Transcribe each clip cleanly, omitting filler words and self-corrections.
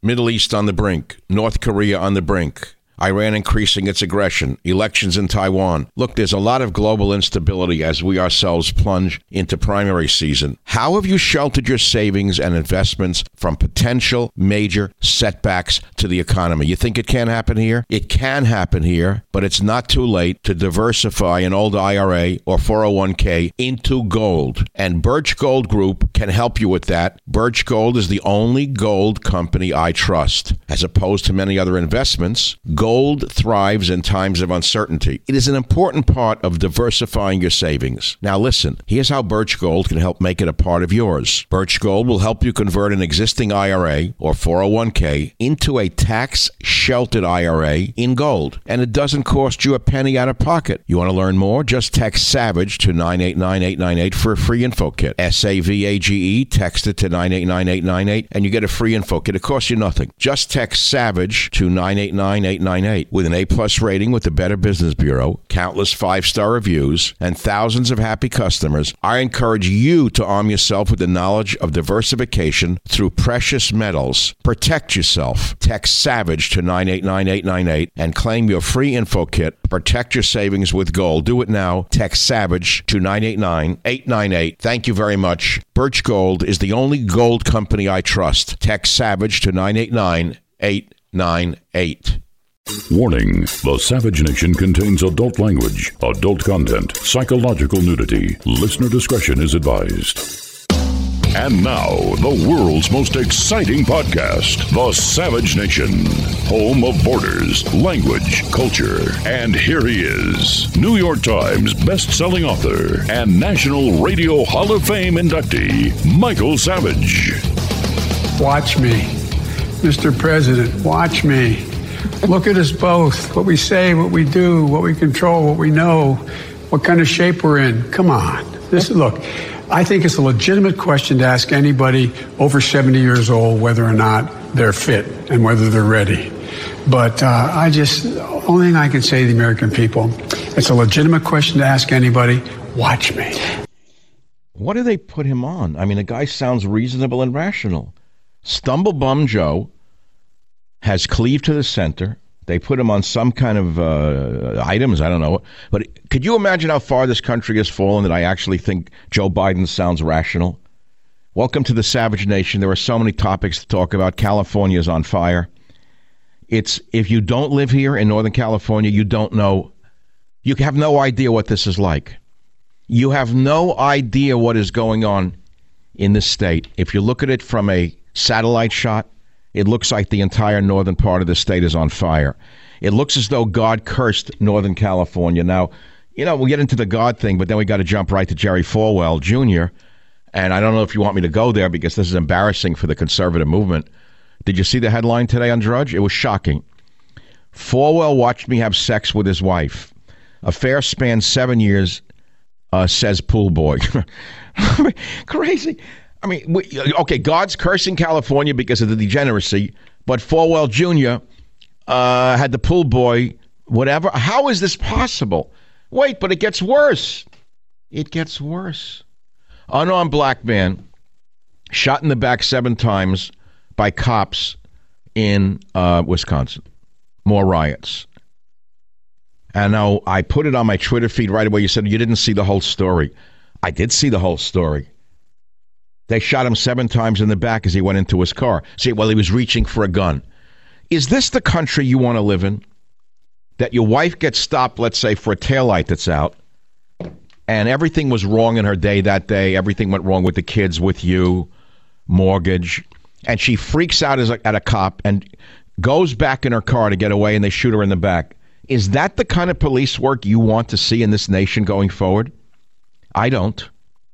Middle East on the brink. North Korea on the brink. Iran increasing its aggression, elections in Taiwan. Look, there's a lot of global instability as we ourselves plunge into primary season. How have you sheltered your savings and investments from potential major setbacks to the economy? You think it can't happen here? It can happen here, but it's not too late to diversify an old IRA or 401k into gold. And Birch Gold Group can help you with that. Birch Gold is the only gold company I trust. As opposed to many other investments, gold thrives in times of uncertainty. It is an important part of diversifying your savings. Now listen, here's how Birch Gold can help make it a part of yours. Birch Gold will help you convert an existing IRA or 401k into a tax-sheltered IRA in gold. And it doesn't cost you a penny out of pocket. You want to learn more? Just text SAVAGE to 989-898 for a free info kit. SAVAGE, text it to 989-898 and you get a free info kit. It costs you nothing. Just text SAVAGE to 989-898. With an A-plus rating with the Better Business Bureau, countless 5-star reviews, and thousands of happy customers, I encourage you to arm yourself with the knowledge of diversification through precious metals. Protect yourself. Text SAVAGE to 989-898 and claim your free info kit. Protect your savings with gold. Do it now. Text SAVAGE to 989-898. Thank you very much. Birch Gold is the only gold company I trust. Text SAVAGE to 989-898. Warning, the Savage Nation contains adult language, adult content, psychological nudity. Listener discretion is advised. And now, the world's most exciting podcast, The Savage Nation, home of borders, language, culture. And here he is, New York Times best-selling author and National Radio Hall of Fame inductee, Michael Savage. Watch me. Mr. President, watch me. Look at us both, what we say, what we do, what we control, what we know, what kind of shape we're in. Come on. Look, I think it's a legitimate question to ask anybody over 70 years old whether or not they're fit and whether they're ready. But the only thing I can say to the American people, it's a legitimate question to ask anybody. Watch me. What do they put him on? I mean, the guy sounds reasonable and rational. Stumblebum Joe has cleaved to the center. They put him on some kind of items, I don't know. But could you imagine how far this country has fallen that I actually think Joe Biden sounds rational? Welcome to the Savage Nation. There are so many topics to talk about. California is on fire. If you don't live here in Northern California, you don't know. You have no idea what this is like. You have no idea what is going on in this state. If you look at it from a satellite shot, it looks like the entire northern part of the state is on fire. It looks as though God cursed Northern California. Now, we'll get into the God thing, but then we got to jump right to Jerry Falwell Jr. And I don't know if you want me to go there because this is embarrassing for the conservative movement. Did you see the headline today on Drudge? It was shocking. Falwell watched me have sex with his wife. Affair spanned 7 years, says pool boy. Crazy. I mean, okay, God's cursing California because of the degeneracy, but Falwell Jr. Had the pool boy, whatever. How is this possible? Wait, but it gets worse. It gets worse. Unarmed black man shot in the back 7 times by cops in Wisconsin. More riots. And now I put it on my Twitter feed right away. You said you didn't see the whole story. I did see the whole story. They shot him 7 times in the back as he went into his car. See, well, he was reaching for a gun. Is this the country you want to live in? That your wife gets stopped, let's say, for a taillight that's out, and everything was wrong in her day that day. Everything went wrong with the kids, with you, mortgage. And she freaks out at a cop and goes back in her car to get away, and they shoot her in the back. Is that the kind of police work you want to see in this nation going forward? I don't.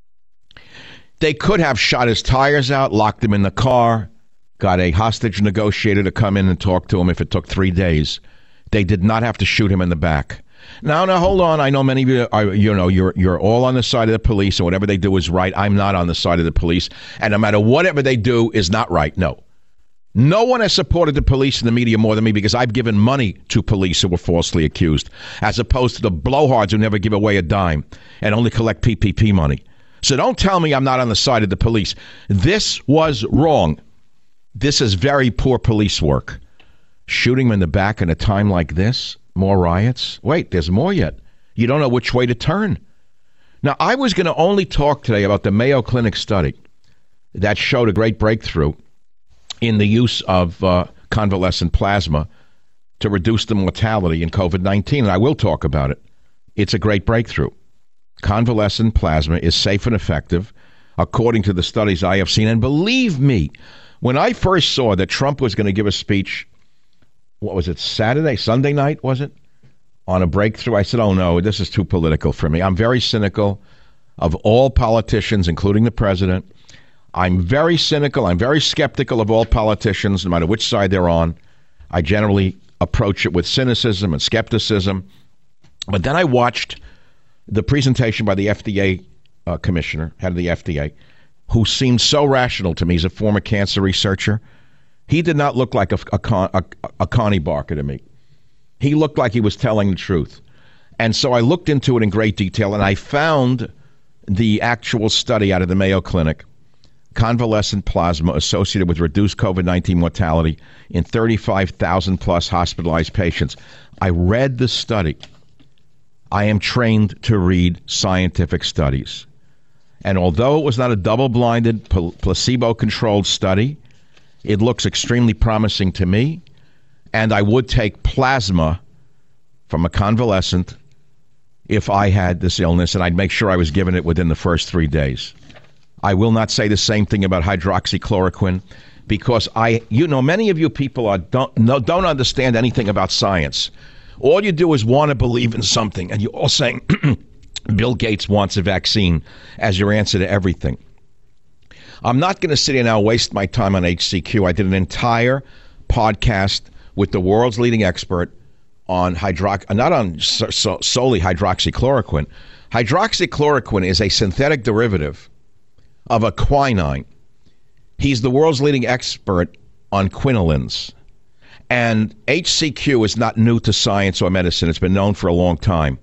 They could have shot his tires out, locked him in the car, got a hostage negotiator to come in and talk to him if it took 3 days. They did not have to shoot him in the back. Now, hold on. I know many of you are, you're all on the side of the police, and whatever they do is right. I'm not on the side of the police, and no matter whatever they do is not right. No. No one has supported the police and the media more than me because I've given money to police who were falsely accused, as opposed to the blowhards who never give away a dime and only collect PPP money. So don't tell me I'm not on the side of the police. This was wrong. This is very poor police work. Shooting him in the back in a time like this, more riots. Wait, there's more yet. You don't know which way to turn. Now, I was going to only talk today about the Mayo Clinic study that showed a great breakthrough in the use of convalescent plasma to reduce the mortality in COVID-19, and I will talk about it. It's a great breakthrough. Convalescent plasma is safe and effective, according to the studies I have seen. And believe me, when I first saw that Trump was going to give a speech, what was it, Sunday night, was it? On a breakthrough, I said, oh no, this is too political for me. I'm very cynical of all politicians, including the president. I'm very cynical. I'm very skeptical of all politicians, no matter which side they're on. I generally approach it with cynicism and skepticism. But then I watched the presentation by the FDA commissioner, head of the FDA, who seemed so rational to me. He's a former cancer researcher. He did not look like a Connie Barker to me. He looked like he was telling the truth. And so I looked into it in great detail, and I found the actual study out of the Mayo Clinic, convalescent plasma associated with reduced COVID-19 mortality in 35,000 plus hospitalized patients. I read the study. I am trained to read scientific studies. And although it was not a double-blinded, placebo-controlled study, it looks extremely promising to me. And I would take plasma from a convalescent if I had this illness, and I'd make sure I was given it within the first 3 days. I will not say the same thing about hydroxychloroquine, because many of you people don't understand anything about science. All you do is want to believe in something, and you're all saying Bill Gates wants a vaccine as your answer to everything. I'm not going to sit here now and waste my time on HCQ. I did an entire podcast with the world's leading expert on not on solely hydroxychloroquine. Hydroxychloroquine is a synthetic derivative of a quinine. He's the world's leading expert on quinolines. And HCQ is not new to science or medicine. It's been known for a long time.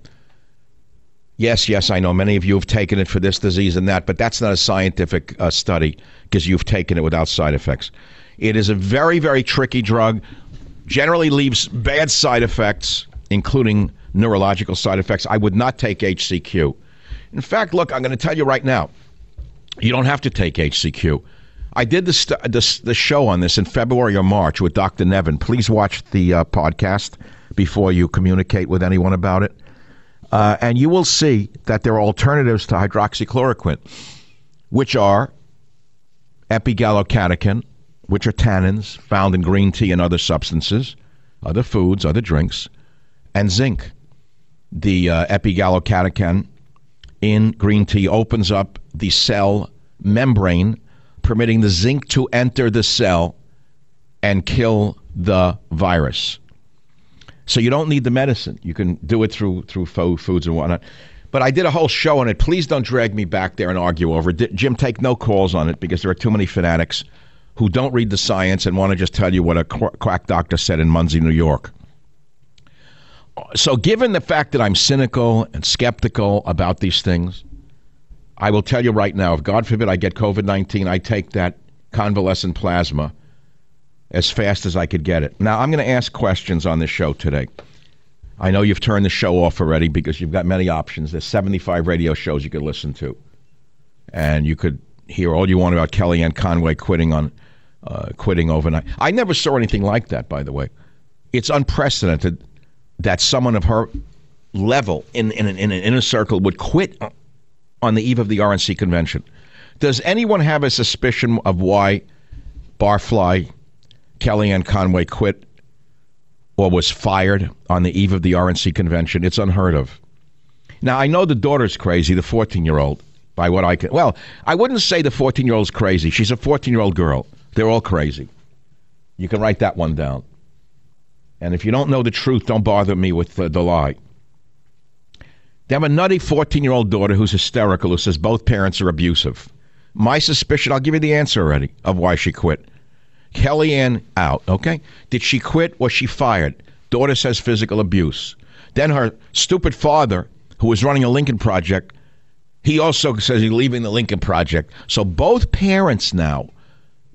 Yes, I know many of you have taken it for this disease and that, but that's not a scientific study because you've taken it without side effects. It is a very, very tricky drug, generally leaves bad side effects, including neurological side effects. I would not take HCQ. In fact, look, I'm going to tell you right now, you don't have to take HCQ. I did the show on this in February or March with Dr. Nevin. Please watch the podcast before you communicate with anyone about it. And you will see that there are alternatives to hydroxychloroquine, which are epigallocatechin, which are tannins found in green tea and other substances, other foods, other drinks, and zinc. The epigallocatechin in green tea opens up the cell membrane, permitting the zinc to enter the cell and kill the virus. So you don't need the medicine. You can do it through foods and whatnot. But I did a whole show on it. Please don't drag me back there and argue over it. Jim, take no calls on it because there are too many fanatics who don't read the science and want to just tell you what a quack doctor said in Muncie, New York. So given the fact that I'm cynical and skeptical about these things, I will tell you right now, if God forbid I get COVID-19, I take that convalescent plasma as fast as I could get it. Now, I'm going to ask questions on this show today. I know you've turned the show off already because you've got many options. There's 75 radio shows you could listen to. And you could hear all you want about Kellyanne Conway quitting overnight. I never saw anything like that, by the way. It's unprecedented that someone of her level in an inner circle would quit on the eve of the RNC convention. Does anyone have a suspicion of why Barfly Kellyanne Conway quit or was fired on the eve of the RNC convention? It's unheard of. Now, I know the daughter's crazy, the 14-year-old, by what I can. Well, I wouldn't say the 14-year-old's crazy. She's a 14-year-old girl. They're all crazy. You can write that one down. And if you don't know the truth, don't bother me with the lie. They have a nutty 14-year-old daughter who's hysterical, who says both parents are abusive. My suspicion, I'll give you the answer already, of why she quit. Kellyanne out, okay? Did she quit? Was she fired? Daughter says physical abuse. Then her stupid father, who was running a Lincoln Project, he also says he's leaving the Lincoln Project. So both parents now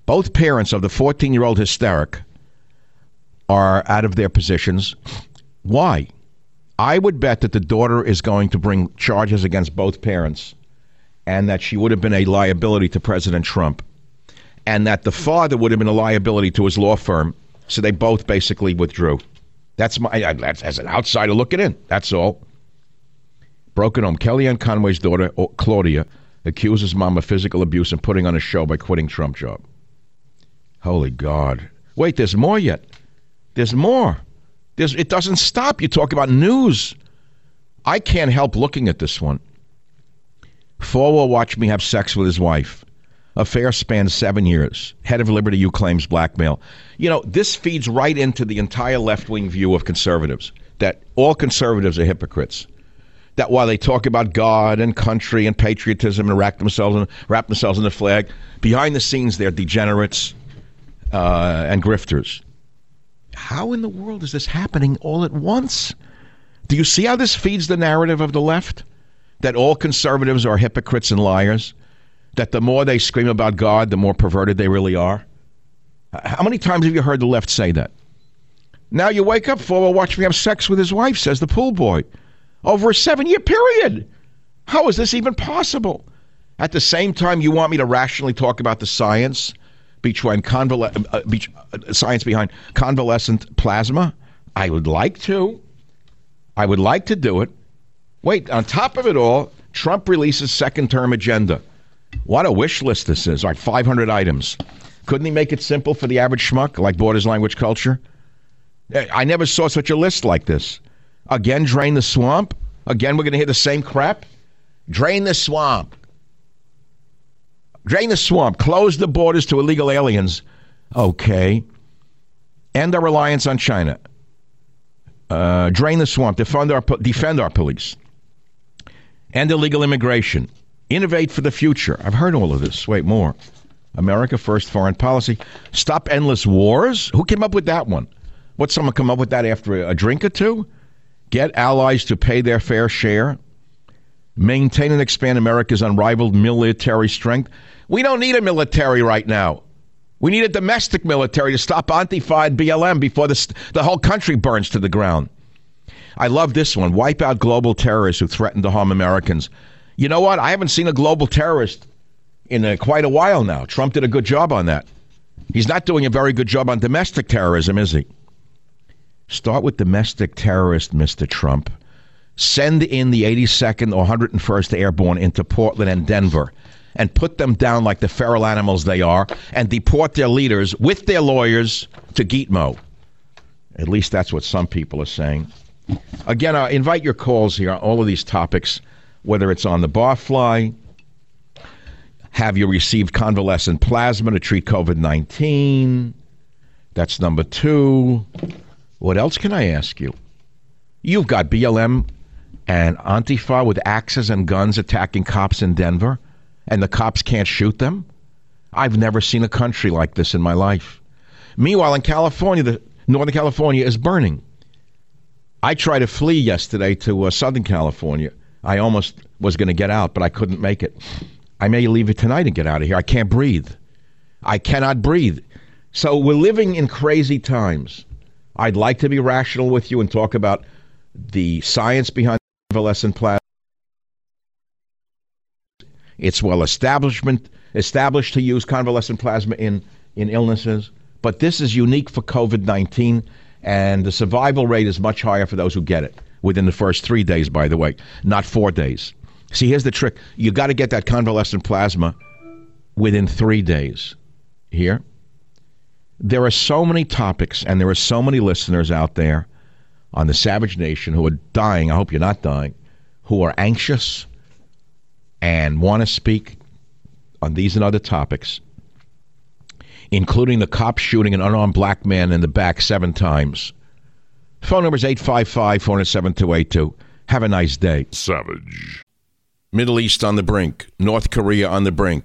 Both parents of the 14-year-old hysteric are out of their positions. Why? I would bet that the daughter is going to bring charges against both parents and that she would have been a liability to President Trump and that the father would have been a liability to his law firm. So they both basically withdrew. That's as an outsider looking in. That's all. Broken home. Kellyanne Conway's daughter, Claudia, accuses mom of physical abuse and putting on a show by quitting Trump job. Holy God. Wait, there's more yet. There's more. It doesn't stop. You talk about news. I can't help looking at this one. Falwell watched me have sex with his wife. Affair spanned 7 years. Head of Liberty U claims blackmail. You know, this feeds right into the entire left-wing view of conservatives, that all conservatives are hypocrites. That while they talk about God and country and patriotism and wrap themselves in the flag, behind the scenes they're degenerates and grifters. How in the world is this happening all at once? Do you see how this feeds the narrative of the left? That all conservatives are hypocrites and liars? That the more they scream about God, the more perverted they really are? How many times have you heard the left say that? Now you wake up, Falwell watched me have sex with his wife, says the pool boy. Over a 7-year period. How is this even possible? At the same time, you want me to rationally talk about the science science behind convalescent plasma? I would like to. I would like to do it. Wait, on top of it all, Trump releases second-term agenda. What a wish list this is. All right, 500 items. Couldn't he make it simple for the average schmuck like Borders Language Culture? I never saw such a list like this. Again, drain the swamp. Again, we're going to hear the same crap. Drain the swamp. Drain the swamp. Close the borders to illegal aliens. Okay. End our reliance on China. Drain the swamp. Defend our police. End illegal immigration. Innovate for the future. I've heard all of this. Wait, more. America first foreign policy. Stop endless wars. Who came up with that one? What, someone come up with that after a drink or two? Get allies to pay their fair share. Maintain and expand America's unrivaled military strength. We don't need a military right now. We need a domestic military to stop Antifa and BLM before the whole country burns to the ground. I love this one. Wipe out global terrorists who threaten to harm Americans. You know what? I haven't seen a global terrorist in quite a while now. Trump did a good job on that. He's not doing a very good job on domestic terrorism, is he? Start with domestic terrorists, Mr. Trump. Send in the 82nd or 101st Airborne into Portland and Denver and put them down like the feral animals they are and deport their leaders with their lawyers to Gitmo. At least that's what some people are saying. Again, I invite your calls here on all of these topics, whether it's on the barfly, have you received convalescent plasma to treat COVID-19? That's number 2. What else can I ask you? You've got BLM and Antifa with axes and guns attacking cops in Denver, and the cops can't shoot them? I've never seen a country like this in my life. Meanwhile, in California, Northern California is burning. I tried to flee yesterday to Southern California. I almost was going to get out, but I couldn't make it. I may leave it tonight and get out of here. I can't breathe. I cannot breathe. So we're living in crazy times. I'd like to be rational with you and talk about the science behind convalescent plasma. It's well established to use convalescent plasma in illnesses, but this is unique for COVID-19, and the survival rate is much higher for those who get it within the first 3 days, by the way, not 4 days. See, here's the trick. You got to get that convalescent plasma within 3 days. Here. There are so many topics, and there are so many listeners out there on the Savage Nation who are dying. I hope you're not dying. Who are anxious and want to speak on these and other topics, including the cop shooting an unarmed black man in the back 7 times. Phone number is 855-407-282. Have a nice day. Savage. Middle East on the brink. North Korea on the brink.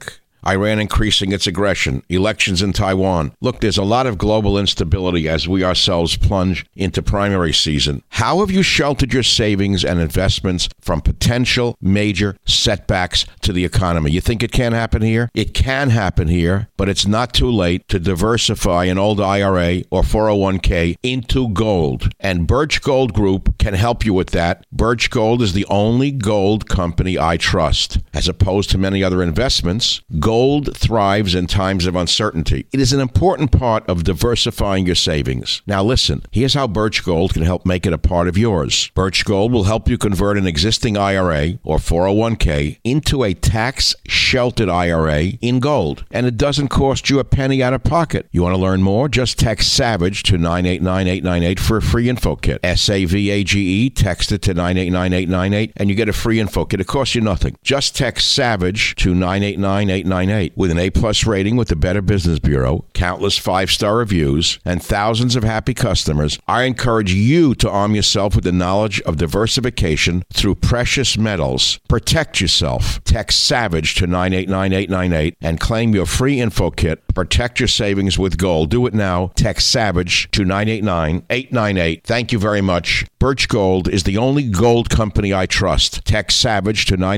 Iran increasing its aggression, elections in Taiwan. Look, there's a lot of global instability as we ourselves plunge into primary season. How have you sheltered your savings and investments from potential major setbacks to the economy? You think it can't happen here? It can happen here, but it's not too late to diversify an old IRA or 401k into gold. And Birch Gold Group can help you with that. Birch Gold is the only gold company I trust. As opposed to many other investments, gold thrives in times of uncertainty. It is an important part of diversifying your savings. Now listen, here's how Birch Gold can help make it a part of yours. Birch Gold will help you convert an existing IRA or 401k into a tax-sheltered IRA in gold. And it doesn't cost you a penny out of pocket. You want to learn more? Just text SAVAGE to 989-898 for a free info kit. SAVAGE, text it to 989-898 and you get a free info kit. It costs you nothing. Just text SAVAGE to 989-898. With an A-plus rating with the Better Business Bureau, countless 5-star reviews, and thousands of happy customers, I encourage you to arm yourself with the knowledge of diversification through precious metals. Protect yourself. Text SAVAGE to 989-898 and claim your free info kit. Protect your savings with gold. Do it now. Text SAVAGE to 989-898. Thank you very much. Birch Gold is the only gold company I trust. Text SAVAGE to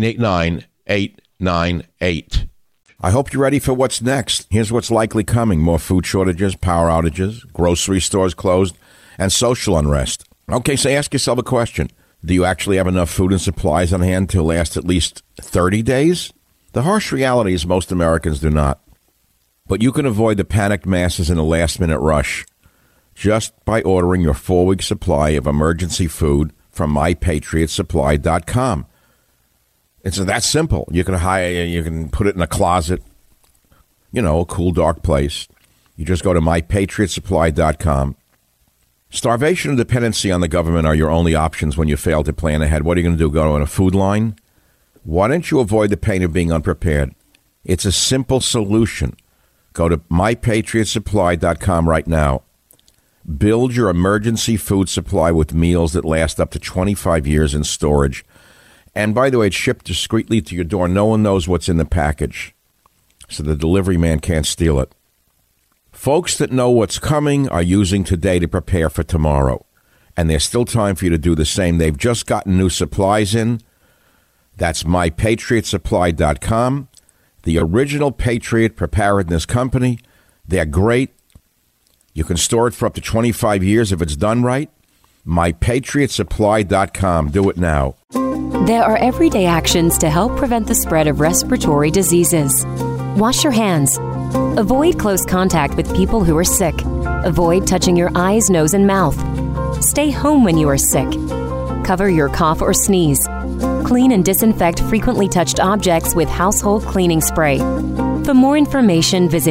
989-898. I hope you're ready for what's next. Here's what's likely coming. More food shortages, power outages, grocery stores closed, and social unrest. Okay, so ask yourself a question. Do you actually have enough food and supplies on hand to last at least 30 days? The harsh reality is most Americans do not. But you can avoid the panicked masses in a last-minute rush just by ordering your 4-week supply of emergency food from MyPatriotSupply.com. It's that simple. You can put it in a closet, a cool, dark place. You just go to MyPatriotSupply.com. Starvation and dependency on the government are your only options when you fail to plan ahead. What are you going to do, go on a food line? Why don't you avoid the pain of being unprepared? It's a simple solution. Go to MyPatriotSupply.com right now. Build your emergency food supply with meals that last up to 25 years in storage. And by the way, it's shipped discreetly to your door. No one knows what's in the package, so the delivery man can't steal it. Folks that know what's coming are using today to prepare for tomorrow. And there's still time for you to do the same. They've just gotten new supplies in. That's MyPatriotSupply.com. The original Patriot Preparedness Company. They're great. You can store it for up to 25 years if it's done right. MyPatriotSupply.com. Do it now. There are everyday actions to help prevent the spread of respiratory diseases. Wash your hands. Avoid close contact with people who are sick. Avoid touching your eyes, nose, and mouth. Stay home when you are sick. Cover your cough or sneeze. Clean and disinfect frequently touched objects with household cleaning spray. For more information, visit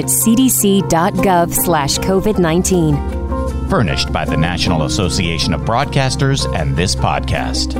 cdc.gov/COVID-19. Furnished by the National Association of Broadcasters and this podcast.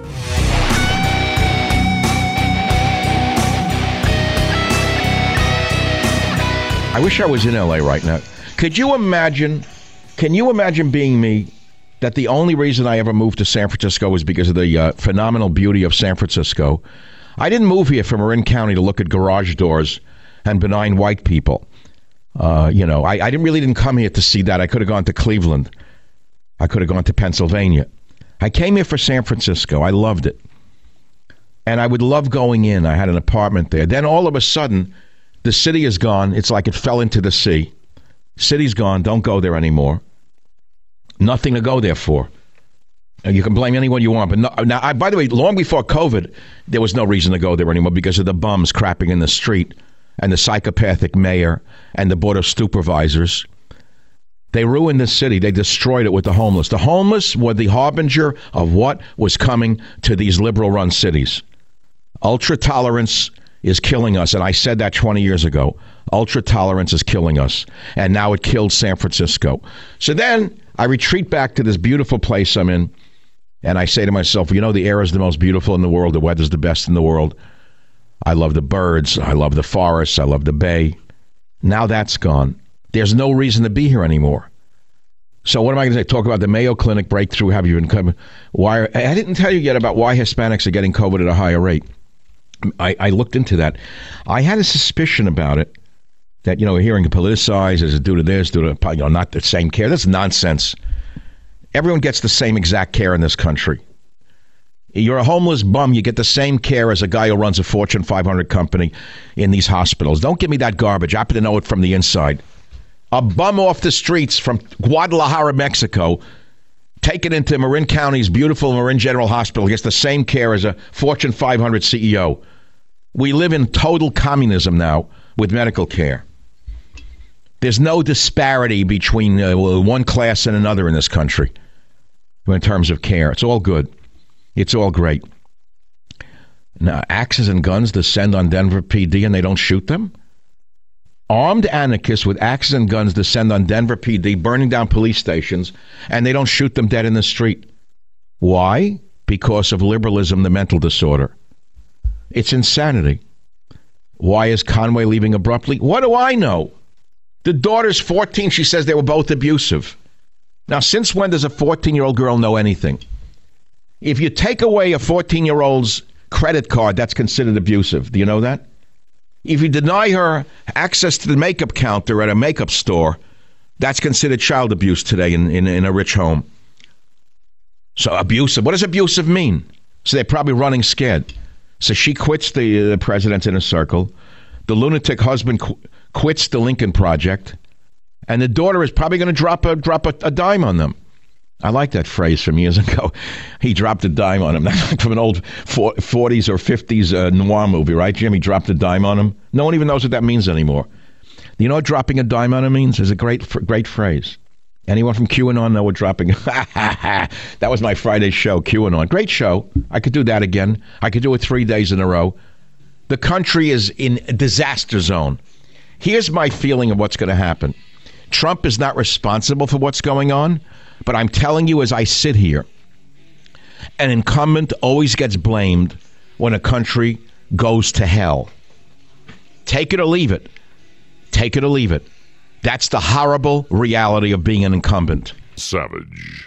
I wish I was in LA right now. Can you imagine being me, that the only reason I ever moved to San Francisco was because of the phenomenal beauty of San Francisco? I didn't move here from Marin County to look at garage doors and benign white people. I didn't come here to see that. I could have gone to Cleveland. I could have gone to Pennsylvania. I came here for San Francisco. I loved it. And I would love going in. I had an apartment there. Then all of a sudden, the city is gone. It's like it fell into the sea. City's gone. Don't go there anymore. Nothing to go there for. You can blame anyone you want. But by the way, long before COVID, there was no reason to go there anymore because of the bums crapping in the street and the psychopathic mayor and the board of supervisors. They ruined the city. They destroyed it with the homeless. The homeless were the harbinger of what was coming to these liberal-run cities. Ultra-tolerance is killing us, and I said that 20 years ago. Ultra-tolerance is killing us, and now it killed San Francisco. So then I retreat back to this beautiful place I'm in, and I say to myself, the air is the most beautiful in the world. The weather's the best in the world. I love the birds. I love the forests. I love the bay. Now that's gone. There's no reason to be here anymore. So what am I going to say? Talk about the Mayo Clinic breakthrough? Have you been coming? Why? I didn't tell you yet about why Hispanics are getting COVID at a higher rate. I looked into that. I had a suspicion about it that, we're hearing it politicized as due to this, due to, not the same care. That's nonsense. Everyone gets the same exact care in this country. You're a homeless bum, you get the same care as a guy who runs a Fortune 500 company in these hospitals. Don't give me that garbage. I happen to know it from the inside. A bum off the streets from Guadalajara, Mexico, taken into Marin County's beautiful Marin General Hospital, gets the same care as a Fortune 500 CEO. We live in total communism now with medical care. There's no disparity between one class and another in this country in terms of care. It's all good. It's all great. Now, axes and guns descend on Denver PD and they don't shoot them? Armed anarchists with axes and guns descend on Denver PD, burning down police stations, and they don't shoot them dead in the street. Why? Because of liberalism, the mental disorder. It's insanity. Why is Conway leaving abruptly? What do I know? The daughter's 14. She says they were both abusive. Now, since when does a 14-year-old girl know anything? If you take away a 14-year-old's credit card, that's considered abusive. Do you know that? If you deny her access to the makeup counter at a makeup store, that's considered child abuse today in a rich home. So abusive. What does abusive mean? So they're probably running scared. So she quits the President's Inner Circle. The lunatic husband quits the Lincoln Project. And the daughter is probably going to drop a dime on them. I like that phrase from years ago. He dropped a dime on him. That's from an old 40s or 50s noir movie, right, Jim? He dropped a dime on him. No one even knows what that means anymore. You know what dropping a dime on him means? It's a great phrase. Anyone from QAnon know what dropping? That was my Friday show, QAnon. Great show. I could do that again. I could do it 3 days in a row. The country is in a disaster zone. Here's my feeling of what's going to happen. Trump is not responsible for what's going on. But I'm telling you, as I sit here, an incumbent always gets blamed when a country goes to hell. Take it or leave it. Take it or leave it. That's the horrible reality of being an incumbent. Savage.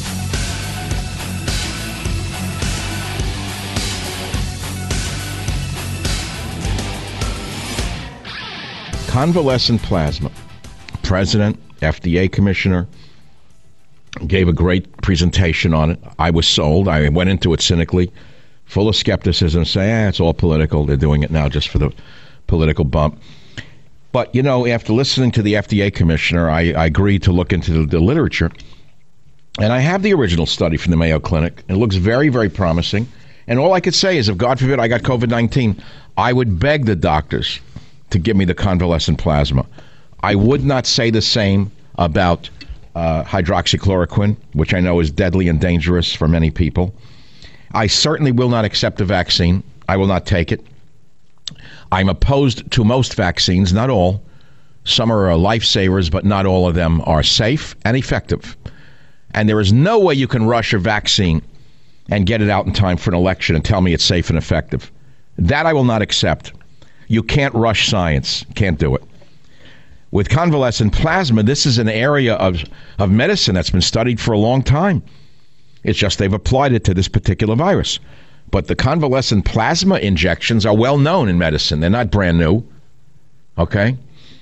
Convalescent plasma. President, FDA commissioner, gave a great presentation on it. I was sold. I went into it cynically, full of skepticism, saying, it's all political. They're doing it now just for the political bump. But, after listening to the FDA commissioner, I agreed to look into the literature. And I have the original study from the Mayo Clinic. It looks very, very promising. And all I could say is, if God forbid I got COVID-19, I would beg the doctors to give me the convalescent plasma. I would not say the same about hydroxychloroquine, which I know is deadly and dangerous for many people. I certainly will not accept a vaccine. I will not take it. I'm opposed to most vaccines, not all. Some are lifesavers, but not all of them are safe and effective. And there is no way you can rush a vaccine and get it out in time for an election and tell me it's safe and effective. That I will not accept. You can't rush science. Can't do it. With convalescent plasma, this is an area of medicine that's been studied for a long time. It's just they've applied it to this particular virus. But the convalescent plasma injections are well known in medicine. They're not brand new. Okay?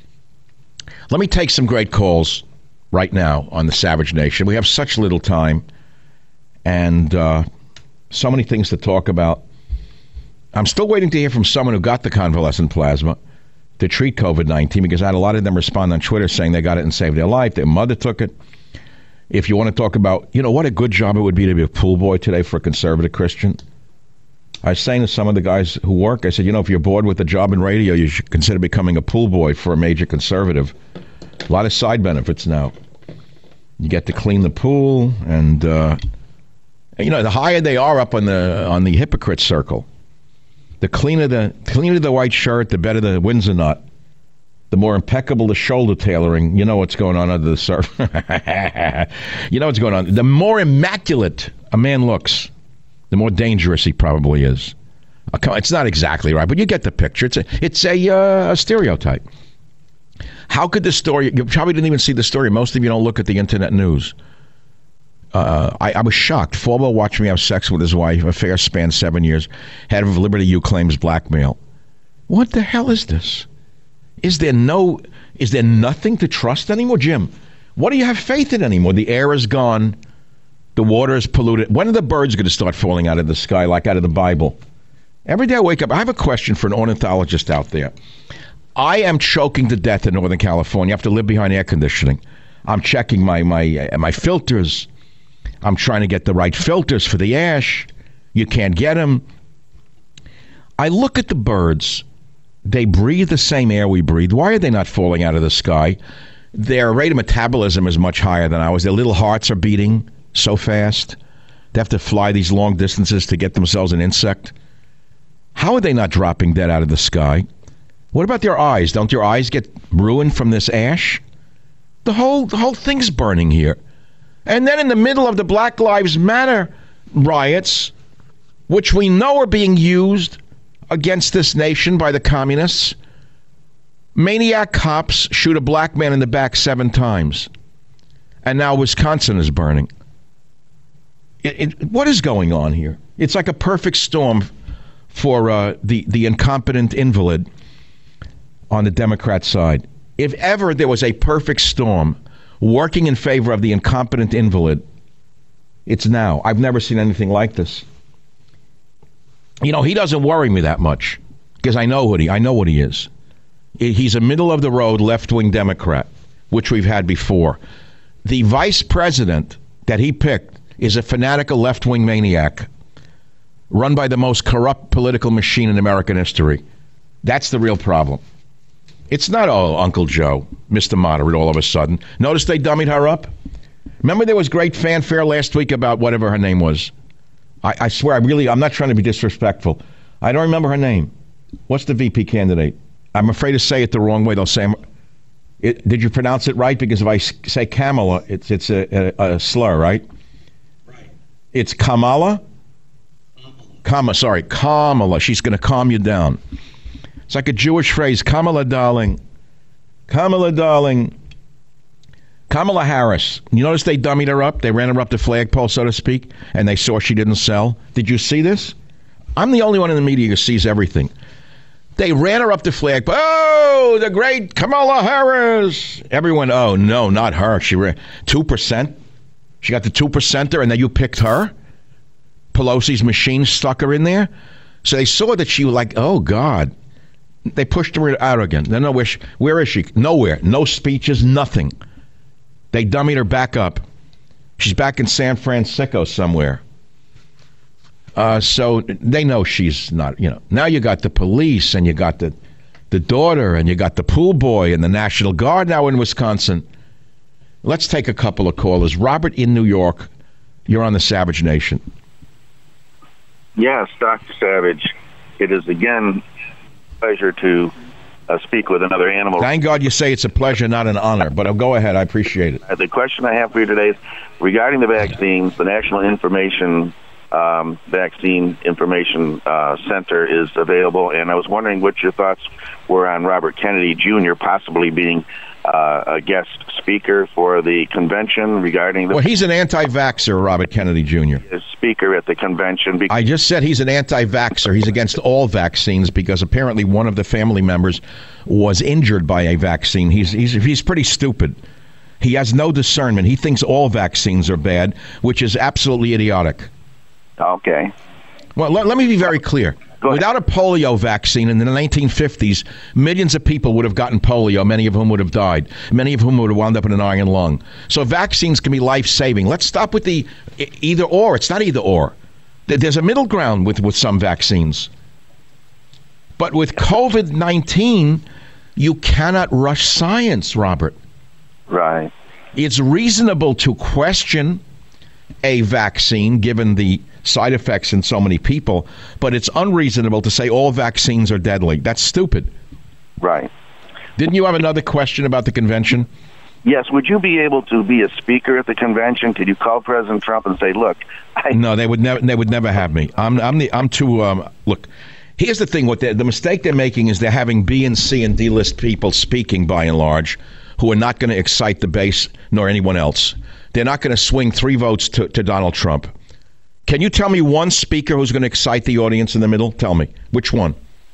Let me take some great calls right now on the Savage Nation. We have such little time and so many things to talk about. I'm still waiting to hear from someone who got the convalescent plasma to treat COVID-19, because I had a lot of them respond on Twitter saying they got it and saved their life. Their mother took it. If you want to talk about, what a good job it would be to be a pool boy today for a conservative Christian. I was saying to some of the guys who work, I said, if you're bored with the job in radio, you should consider becoming a pool boy for a major conservative. A lot of side benefits now. You get to clean the pool, and, the higher they are up on the hypocrite circle, the cleaner the white shirt, the better the Windsor knot. The more impeccable the shoulder tailoring, you know what's going on under the surface. You know what's going on. The more immaculate a man looks, the more dangerous he probably is. It's not exactly right, but you get the picture. It's a stereotype. How could this story... You probably didn't even see the story. Most of you don't look at the internet news. I was shocked. Falwell watched me have sex with his wife. Affair spanned 7 years. Head of Liberty U claims blackmail. What the hell is this? Is there nothing to trust anymore, Jim? What do you have faith in anymore? The air is gone. The water is polluted. When are the birds going to start falling out of the sky like out of the Bible? Every day I wake up. I have a question for an ornithologist out there. I am choking to death in Northern California. I have to live behind air conditioning. I'm checking my filters. I'm trying to get the right filters for the ash. You can't get them. I look at the birds. They breathe the same air we breathe. Why are they not falling out of the sky? Their rate of metabolism is much higher than ours. Their little hearts are beating so fast. They have to fly these long distances to get themselves an insect. How are they not dropping dead out of the sky? What about their eyes? Don't your eyes get ruined from this ash? The whole thing's burning here. And then in the middle of the Black Lives Matter riots, which we know are being used against this nation by the communists, maniac cops shoot a black man in the back 7 times. And now Wisconsin is burning. What is going on here? It's like a perfect storm for the incompetent invalid on the Democrat side. If ever there was a perfect storm working in favor of the incompetent invalid, it's now. I've never seen anything like this. You know, he doesn't worry me that much because I know what he is. He's a middle-of-the-road left-wing Democrat, which we've had before. The vice president that he picked is a fanatical left-wing maniac run by the most corrupt political machine in American history. That's the real problem. It's not, Uncle Joe, Mr. Moderate, all of a sudden. Notice they dummied her up? Remember there was great fanfare last week about whatever her name was? I swear, I'm not trying to be disrespectful. I don't remember her name. What's the VP candidate? I'm afraid to say it the wrong way. They'll say, did you pronounce it right? Because if I say Kamala, it's a slur, right? Right. It's Kamala? Kamala. She's going to calm you down. It's like a Jewish phrase, Kamala, darling. Kamala, darling. Kamala Harris. You notice they dummied her up? They ran her up the flagpole, so to speak, and they saw she didn't sell. Did you see this? I'm the only one in the media who sees everything. They ran her up the flagpole. Oh, the great Kamala Harris. Everyone, oh, no, not her. She ran 2%. She got the 2%er, and then you picked her? Pelosi's machine stuck her in there? So they saw that she was like, oh, God. They pushed her out again. They know where is she? Nowhere. No speeches, nothing. They dummied her back up. She's back in San Francisco somewhere. So they know she's not, Now you got the police, and you got the daughter, and you got the pool boy, and the National Guard now in Wisconsin. Let's take a couple of callers. Robert in New York, you're on the Savage Nation. Yes, Dr. Savage. It is again pleasure to speak with another animal. Thank God you say it's a pleasure, not an honor, but go ahead. I appreciate it. The question I have for you today is regarding the vaccines. The National Vaccine Information Center is available, and I was wondering what your thoughts were on Robert Kennedy Jr. possibly being a guest speaker for the convention regarding the... Well, he's an anti-vaxxer, Robert Kennedy Jr. Speaker at the convention. I just said he's an anti-vaxxer. He's against all vaccines because apparently one of the family members was injured by a vaccine. He's pretty stupid. He has no discernment. He thinks all vaccines are bad, which is absolutely idiotic. Okay. Well, let me be very clear. Without a polio vaccine in the 1950s, millions of people would have gotten polio, many of whom would have died, many of whom would have wound up in an iron lung. So vaccines can be life-saving. Let's stop with the either or. It's not either or. There's a middle ground with some vaccines. But with COVID-19, you cannot rush science, Robert. Right. It's reasonable to question a vaccine given the side effects in so many people, but it's unreasonable to say all vaccines are deadly. That's stupid. Right. Didn't you have another question about the convention? Yes. Would you be able to be a speaker at the convention? Could you call President Trump and say, "Look"? No, they would never. They would never have me. I'm too. Look, here's the thing. The mistake they're making is they're having B and C and D list people speaking by and large, who are not going to excite the base nor anyone else. They're not going to swing 3 votes to Donald Trump. Can you tell me one speaker who's going to excite the audience in the middle? Tell me. Which one?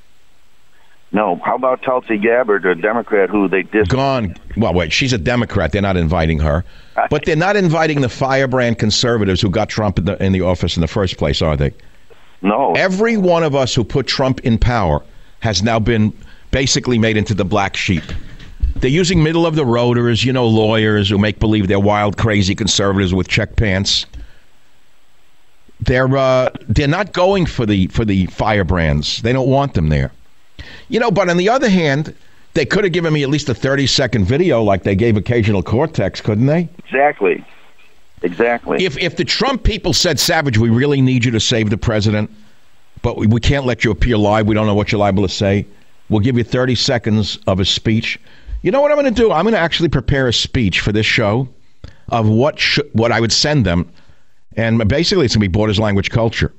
No. How about Tulsi Gabbard, a Democrat who they Gone. Well, wait, she's a Democrat. They're not inviting her. But they're not inviting the firebrand conservatives who got Trump in the office in the first place, are they? No. Every one of us who put Trump in power has now been basically made into the black sheep. They're using middle-of-the-roaders, lawyers who make believe they're wild, crazy conservatives with check pants. They're not going for the firebrands. They don't want them there. But on the other hand, they could have given me at least a 30-second video like they gave occasional Cortex, couldn't they? Exactly. If the Trump people said, Savage, we really need you to save the president, but we can't let you appear live. We don't know what you're liable to say. We'll give you 30 seconds of a speech. You know what I'm going to do? I'm going to actually prepare a speech for this show of what I would send them. And basically, it's going to be Borders Language Culture.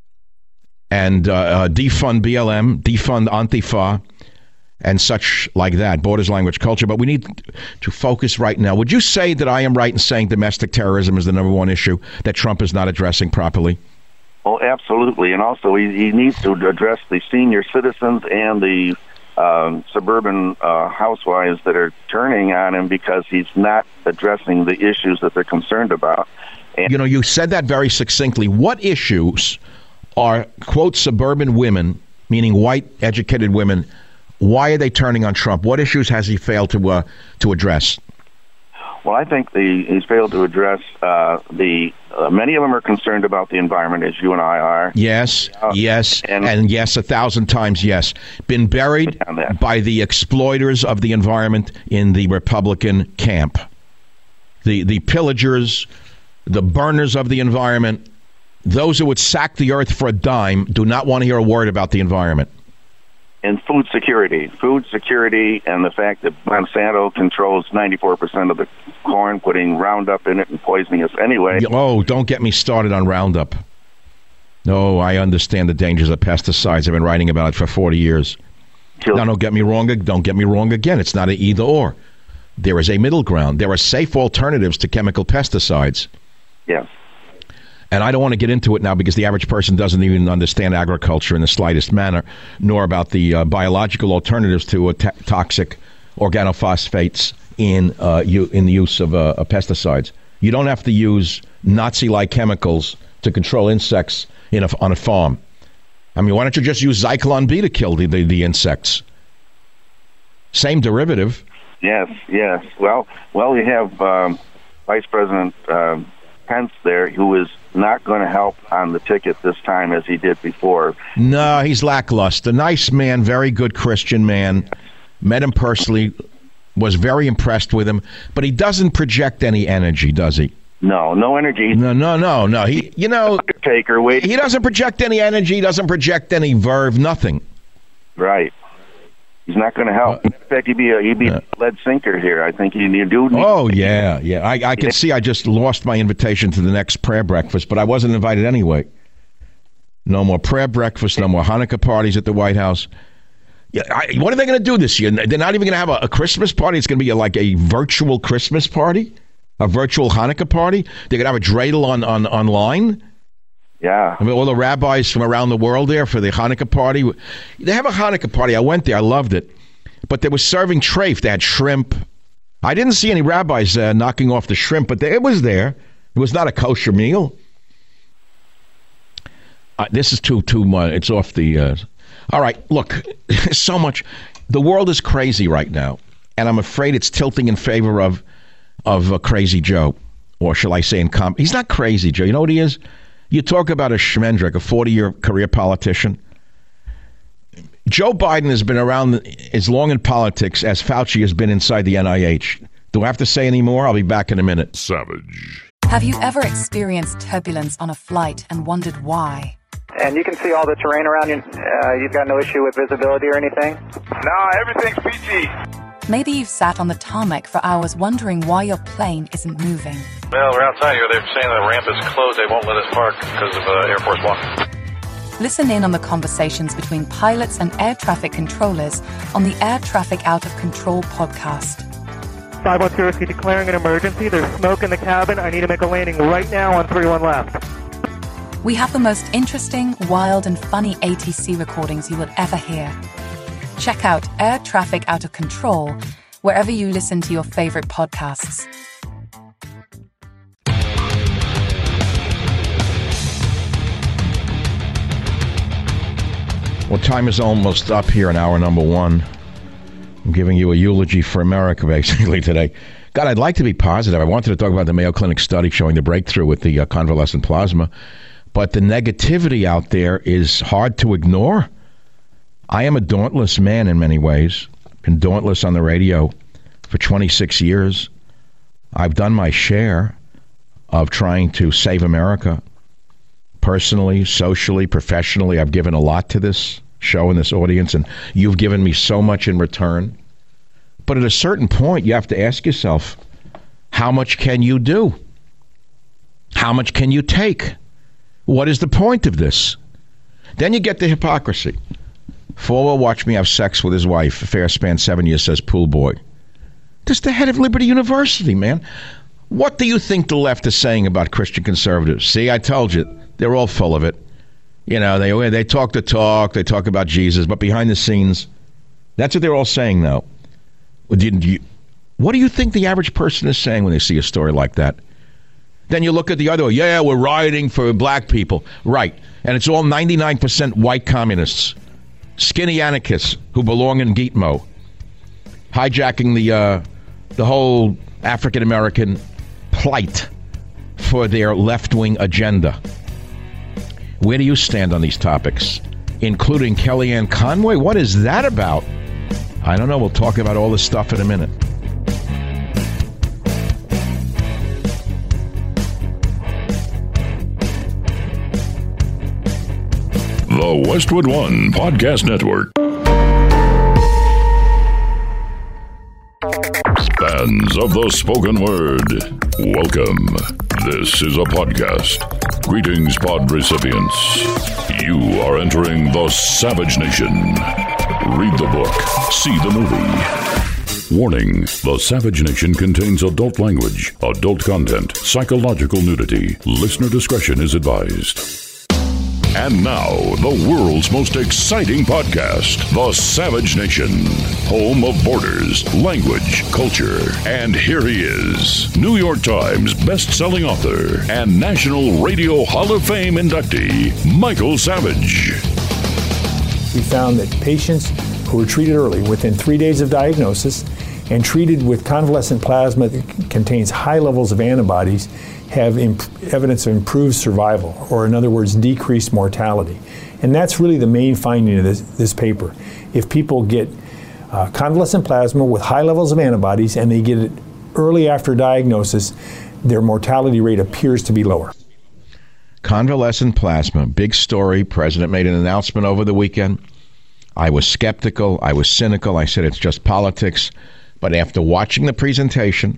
And defund BLM, defund Antifa, and such like that, Borders Language Culture. But we need to focus right now. Would you say that I am right in saying domestic terrorism is the number one issue that Trump is not addressing properly? Oh, absolutely. And also, he needs to address the senior citizens and the suburban housewives that are turning on him because he's not addressing the issues that they're concerned about. And you said that very succinctly. What issues are, quote, suburban women, meaning white, educated women, why are they turning on Trump? What issues has he failed to address? Well, I think he's failed to address many of them are concerned about the environment, as you and I are. Yes, and yes, 1,000 times yes. Been buried by the exploiters of the environment in the Republican camp. The pillagers, the burners of the environment, those who would sack the earth for a dime do not want to hear a word about the environment. And food security, and the fact that Monsanto controls 94% of the corn, putting Roundup in it and poisoning us anyway. Oh, don't get me started on Roundup. No, I understand the dangers of pesticides. I've been writing about it for 40 years. Now, don't get me wrong again. It's not an either or. There is a middle ground. There are safe alternatives to chemical pesticides. Yes. And I don't want to get into it now because the average person doesn't even understand agriculture in the slightest manner, nor about the biological alternatives to toxic organophosphates in the use of pesticides. You don't have to use Nazi-like chemicals to control insects on a farm. I mean, why don't you just use Zyklon B to kill the insects? Same derivative. Yes. Well, we have Vice President Pence there, who is not going to help on the ticket this time as he did before. No, he's lackluster. Nice man, very good Christian man. Met him personally, was very impressed with him, but he doesn't project any energy, does he? No energy. No. He doesn't project any energy, doesn't project any verve, nothing. Right. He's not going to help. In fact, he'd be a lead sinker here. I think you do. Oh, yeah. I can see I just lost my invitation to the next prayer breakfast, but I wasn't invited anyway. No more prayer breakfast, no more Hanukkah parties at the White House. Yeah, what are they going to do this year? They're not even going to have a Christmas party. It's going to be like a virtual Christmas party, a virtual Hanukkah party. They're going to have a dreidel online. Yeah. I mean, all the rabbis from around the world there for the Hanukkah party. They have a Hanukkah party. I went there. I loved it. But they were serving treif. They had shrimp. I didn't see any rabbis knocking off the shrimp, but it was there. It was not a kosher meal. This is too much. It's off the... All right, look, so much. The world is crazy right now, and I'm afraid it's tilting in favor of Crazy Joe, or shall I say he's not Crazy Joe. You know what he is? You talk about a Schmendrick, a 40-year career politician. Joe Biden has been around as long in politics as Fauci has been inside the NIH. Do I have to say any more? I'll be back in a minute. Savage. Have you ever experienced turbulence on a flight and wondered why? And you can see all the terrain around you. You've got no issue with visibility or anything? No, everything's peachy. Maybe you've sat on the tarmac for hours wondering why your plane isn't moving. Well, we're outside here. They're saying the ramp is closed. They won't let us park because of Air Force One. Listen in on the conversations between pilots and air traffic controllers on the Air Traffic Out of Control podcast. 510, is he declaring an emergency? There's smoke in the cabin. I need to make a landing right now on 31 left. We have the most interesting, wild, and funny ATC recordings you will ever hear. Check out Air Traffic Out of Control wherever you listen to your favorite podcasts. Well, time is almost up here in hour number one. I'm giving you a eulogy for America, basically, today. God, I'd like to be positive. I wanted to talk about the Mayo Clinic study showing the breakthrough with the convalescent plasma. But the negativity out there is hard to ignore. I am a dauntless man in many ways. Been dauntless on the radio for 26 years. I've done my share of trying to save America. Personally, socially, professionally, I've given a lot to this show and this audience, and you've given me so much in return. But at a certain point, you have to ask yourself, how much can you do? How much can you take? What is the point of this? Then you get the hypocrisy. Falwell watched me have sex with his wife. Affair spanned 7 years, says Pool Boy. This is the head of Liberty University, man. What do you think the left is saying about Christian conservatives? See, I told you, they're all full of it. You know, they talk the talk, they talk about Jesus, but behind the scenes, that's what they're all saying, though. What do you think the average person is saying when they see a story like that? Then you look at the other, yeah, we're rioting for black people. Right. And it's all 99% white communists, skinny anarchists who belong in Gitmo, hijacking the whole African-American plight for their left-wing agenda. Where do you stand on these topics, including Kellyanne Conway? What is that about? I don't know. We'll talk about all this stuff in a minute. The Westwood One Podcast Network. Fans of the spoken word, welcome. This is a podcast. Greetings, pod recipients. You are entering the Savage Nation. Read the book, see the movie. Warning, the Savage Nation contains adult language, adult content, psychological nudity. Listener discretion is advised. And now, the world's most exciting podcast, The Savage Nation, home of borders, language, culture. And here he is, New York Times best-selling author and National Radio Hall of Fame inductee, Michael Savage. We found that patients who were treated early, within 3 days of diagnosis, and treated with convalescent plasma that contains high levels of antibodies have evidence of improved survival, or in other words, decreased mortality. And that's really the main finding of this paper. If people get convalescent plasma with high levels of antibodies and they get it early after diagnosis, their mortality rate appears to be lower. Convalescent plasma, big story. President made an announcement over the weekend. I was skeptical. I was cynical. I said it's just politics. But after watching the presentation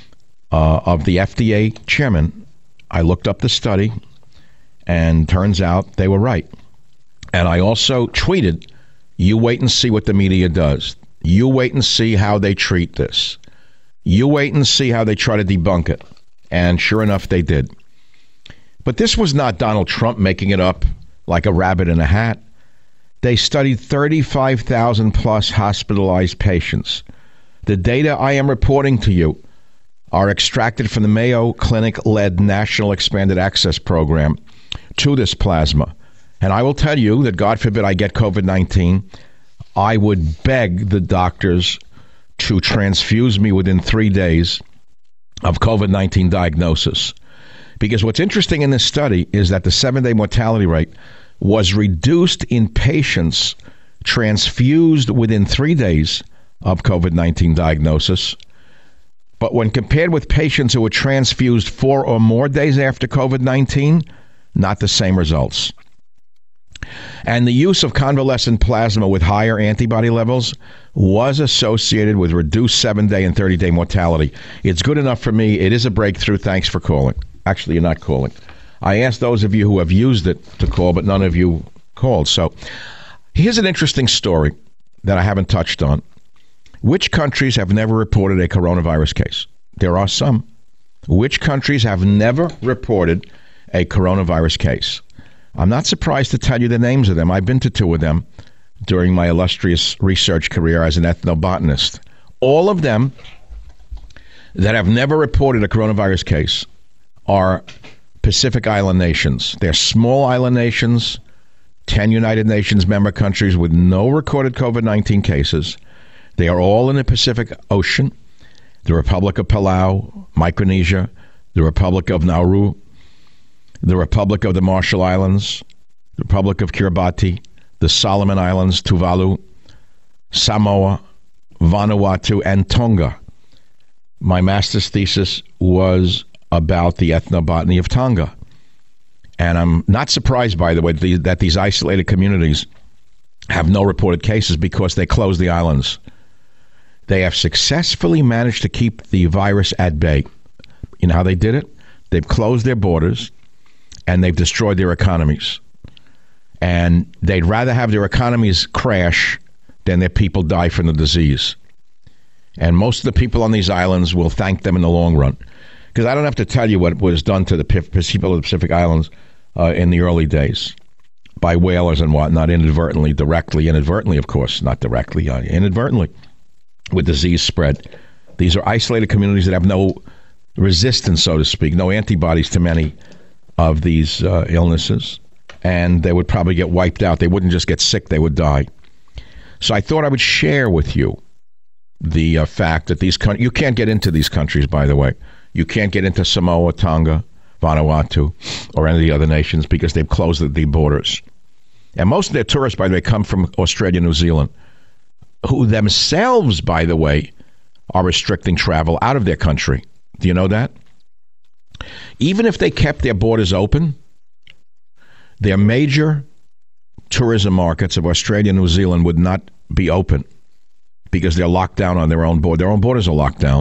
of the FDA chairman, I looked up the study, and turns out they were right. And I also tweeted, you wait and see what the media does. You wait and see how they treat this. You wait and see how they try to debunk it. And sure enough, they did. But this was not Donald Trump making it up like a rabbit in a hat. They studied 35,000 plus hospitalized patients. The data I am reporting to you are extracted from the Mayo Clinic-led National Expanded Access Program to this plasma. And I will tell you that, God forbid I get COVID-19, I would beg the doctors to transfuse me within 3 days of COVID-19 diagnosis. Because what's interesting in this study is that the 7-day mortality rate was reduced in patients transfused within 3 days of COVID-19 diagnosis. But when compared with patients who were transfused 4 or more days after COVID-19, not the same results. And the use of convalescent plasma with higher antibody levels was associated with reduced 7-day and 30-day mortality. It's good enough for me. It is a breakthrough. Thanks for calling. Actually, you're not calling. I asked those of you who have used it to call, but none of you called. So here's an interesting story that I haven't touched on. Which countries have never reported a coronavirus case? There are some. Which countries have never reported a coronavirus case? I'm not surprised to tell you the names of them. I've been to 2 of them during my illustrious research career as an ethnobotanist. All of them that have never reported a coronavirus case are Pacific Island nations. They're small island nations, 10 United Nations member countries with no recorded COVID-19 cases. They are all in the Pacific Ocean. The Republic of Palau, Micronesia, the Republic of Nauru, the Republic of the Marshall Islands, the Republic of Kiribati, the Solomon Islands, Tuvalu, Samoa, Vanuatu, and Tonga. My master's thesis was about the ethnobotany of Tonga. And I'm not surprised, by the way, that these isolated communities have no reported cases because they closed the islands. They have successfully managed to keep the virus at bay. You know how they did it? They've closed their borders and they've destroyed their economies. And they'd rather have their economies crash than their people die from the disease. And most of the people on these islands will thank them in the long run. Because I don't have to tell you what was done to the people of the Pacific Islands in the early days by whalers and whatnot, inadvertently, directly, inadvertently, of course, not directly, inadvertently, with disease spread. These are isolated communities that have no resistance, so to speak, no antibodies to many of these illnesses, and they would probably get wiped out. They wouldn't just get sick, they would die. So I thought I would share with you the fact that these countries, you can't get into these countries, by the way. You can't get into Samoa, Tonga, Vanuatu, or any of the other nations because they've closed the borders. And most of their tourists, by the way, come from Australia, New Zealand, who themselves, by the way, are restricting travel out of their country. Do you know that? Even if they kept their borders open, their major tourism markets of Australia and New Zealand would not be open because they're locked down on their own border. Their own borders are locked down.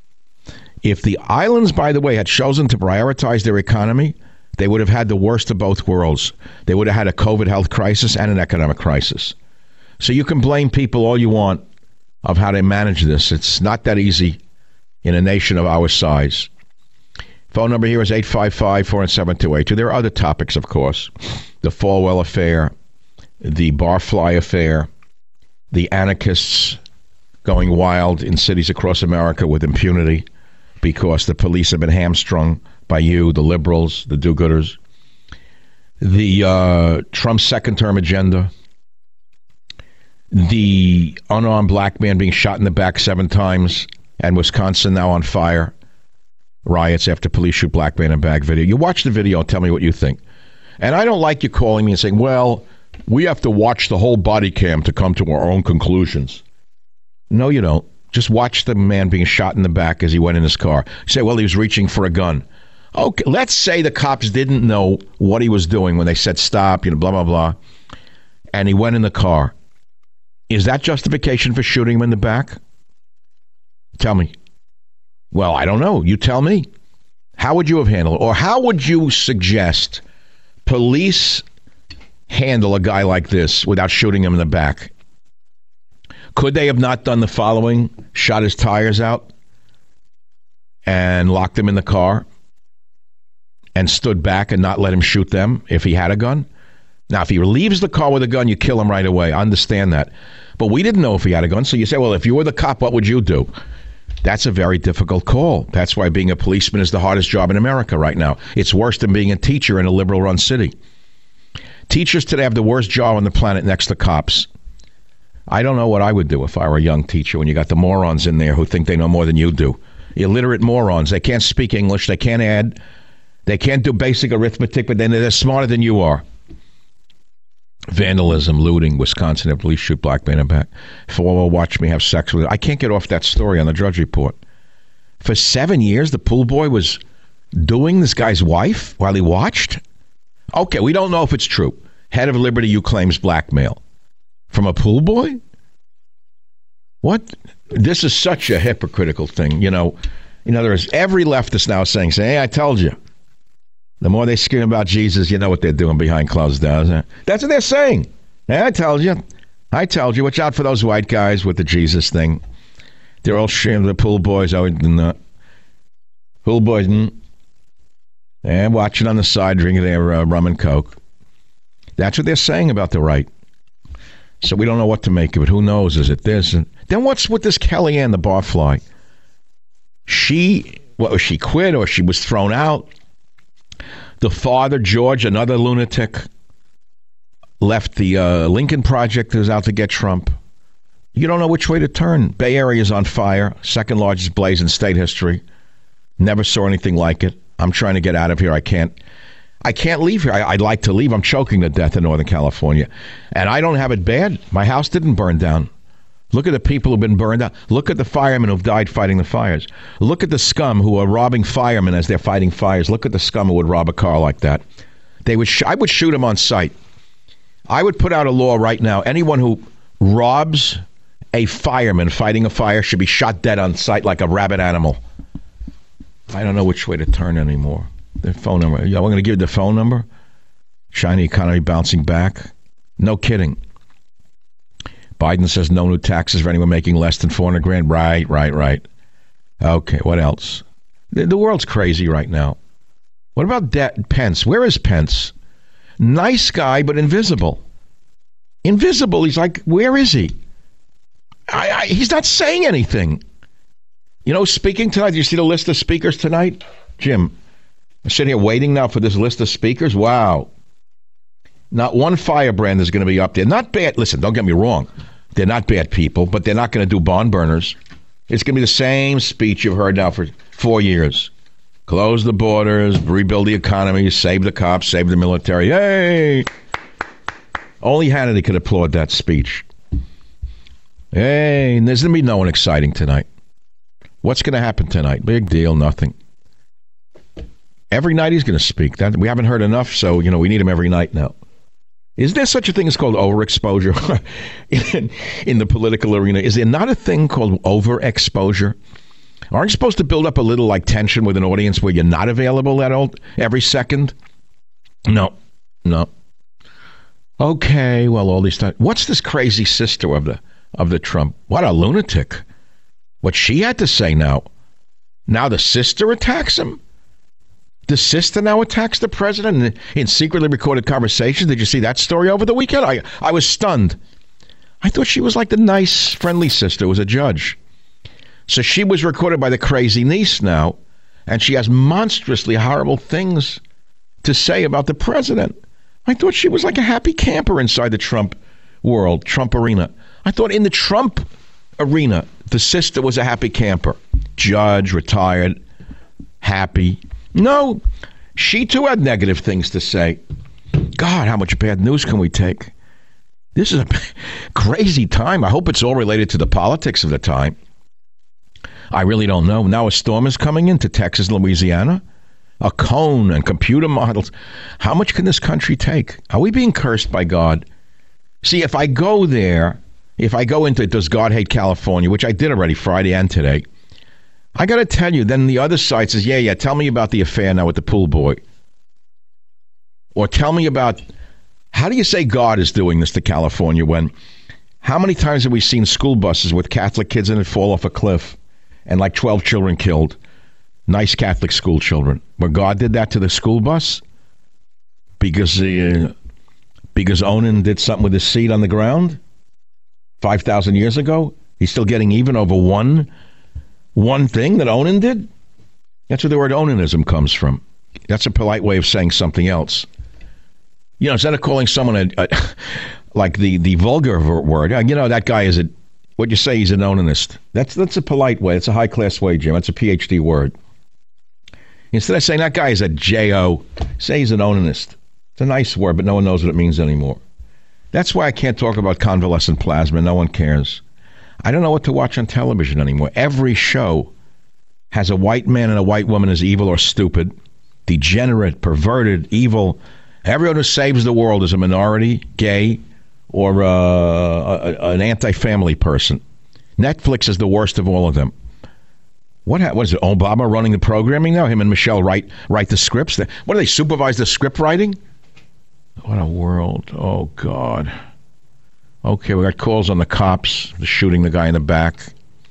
If the islands, by the way, had chosen to prioritize their economy, they would have had the worst of both worlds. They would have had a COVID health crisis and an economic crisis. So you can blame people all you want of how they manage this. It's not that easy in a nation of our size. Phone number here is 855-417-282. There are other topics, of course. The Falwell affair, the Barfly affair, the anarchists going wild in cities across America with impunity because the police have been hamstrung by you, the liberals, the do-gooders. The Trump second-term agenda. The unarmed black man being shot in the back 7 times, and Wisconsin now on fire. Riots after police shoot black man in bag video. You watch the video and tell me what you think. And I don't like you calling me and saying, well, we have to watch the whole body cam to come to our own conclusions. No, you don't. Just watch the man being shot in the back as he went in his car. You say, well, he was reaching for a gun. Okay, let's say the cops didn't know what he was doing when they said stop, blah, blah, blah, and he went in the car. Is that justification for shooting him in the back? Tell me. Well, I don't know. You tell me. How would you have handled it? Or how would you suggest police handle a guy like this without shooting him in the back? Could they have not done the following? Shot his tires out and locked him in the car and stood back and not let him shoot them if he had a gun? Now, if he leaves the car with a gun, you kill him right away. I understand that. But we didn't know if he had a gun. So you say, well, if you were the cop, what would you do? That's a very difficult call. That's why being a policeman is the hardest job in America right now. It's worse than being a teacher in a liberal-run city. Teachers today have the worst job on the planet next to cops. I don't know what I would do if I were a young teacher when you got the morons in there who think they know more than you do. Illiterate morons. They can't speak English. They can't add. They can't do basic arithmetic, but then they're smarter than you are. Vandalism, looting, Wisconsin, police shoot black man in back. Falwell watched me have sex with it. I can't get off that story on the Drudge Report. For 7 years, the pool boy was doing this guy's wife while he watched? Okay, we don't know if it's true. Head of Liberty U claims blackmail. From a pool boy? What? This is such a hypocritical thing. In other words, every leftist now is saying, hey, I told you. The more they scream about Jesus, you know what they're doing behind closed doors. That's what they're saying. Hey, I told you. Watch out for those white guys with the Jesus thing. They're all sharing the pool boys out in the pool boys and watching on the side, drinking their rum and coke. That's what they're saying about the right. So we don't know what to make of it. Who knows? Is it this? And then what's with this Kellyanne, the barfly? She quit or she was thrown out. The father, George, another lunatic, left the Lincoln Project that was out to get Trump. You don't know which way to turn. Bay Area is on fire. Second largest blaze in state history. Never saw anything like it. I'm trying to get out of here. I can't leave here. I'd like to leave. I'm choking to death in Northern California. And I don't have it bad. My house didn't burn down. Look at the people who've been burned out. Look at the firemen who've died fighting the fires. Look at the scum who are robbing firemen as they're fighting fires. Look at the scum who would rob a car like that. I would shoot them on sight. I would put out a law right now. Anyone who robs a fireman fighting a fire should be shot dead on sight like a rabid animal. I don't know which way to turn anymore. The phone number. Yeah, we're going to give you the phone number. China economy bouncing back. No kidding. Biden says no new taxes for anyone making less than $400,000. Right. Okay, what else? The world's crazy right now. What about Pence? Where is Pence? Nice guy, but invisible. Invisible. He's like, where is he? He's not saying anything. You know, speaking tonight, do you see the list of speakers tonight? Jim, I'm sitting here waiting now for this list of speakers. Wow. Not one firebrand is going to be up there. Not bad. Listen, don't get me wrong. They're not bad people, but they're not going to do barn burners. It's going to be the same speech you've heard now for 4 years. Close the borders, rebuild the economy, save the cops, save the military. Hey! Only Hannity could applaud that speech. Hey, and there's going to be no one exciting tonight. What's going to happen tonight? Big deal, nothing. Every night he's going to speak. We haven't heard enough, so we need him every night now. Is there such a thing as called overexposure in the political arena? Is there not a thing called overexposure? Aren't you supposed to build up a little tension with an audience where you're not available every second? No. Okay, well, all these times. What's this crazy sister of the Trump? What a lunatic. What she had to say now. Now the sister attacks him? The sister now attacks the president in secretly recorded conversations. Did you see that story over the weekend? I was stunned. I thought she was like the nice, friendly sister who was a judge. So she was recorded by the crazy niece now, and she has monstrously horrible things to say about the president. I thought she was like a happy camper inside the Trump world, Trump arena. I thought in the Trump arena, the sister was a happy camper. Judge, retired, happy. No, she too had negative things to say. God, how much bad news can we take? This is a crazy time. I hope it's all related to the politics of the time. I really don't know. Now a storm is coming into Texas and Louisiana. A cone and computer models. How much can this country take? Are we being cursed by God? See, if I go into Does God Hate California, which I did already Friday and today, I got to tell you, then the other side says, yeah, tell me about the affair now with the pool boy. Or tell me about, how do you say God is doing this to California when, how many times have we seen school buses with Catholic kids in it fall off a cliff and 12 children killed? Nice Catholic school children. Where God did that to the school bus? Because Onan did something with his seed on the ground 5,000 years ago? He's still getting even over one thing that Onan did? That's where the word onanism comes from. That's a polite way of saying something else. Instead of calling someone like the vulgar word, that guy is what'd you say, he's an onanist. That's a polite way. It's a high-class way, Jim. That's a PhD word. Instead of saying that guy is a J.O., say he's an onanist. It's a nice word, but no one knows what it means anymore. That's why I can't talk about convalescent plasma. No one cares. I don't know what to watch on television anymore. Every show has a white man and a white woman as evil or stupid, degenerate, perverted, evil. Everyone who saves the world is a minority, gay, or an anti-family person. Netflix is the worst of all of them. What is it, Obama running the programming now? Him and Michelle write the scripts? What do they supervise the script writing? What a world. Oh, God. Okay, we got calls on the cops, shooting the guy in the back.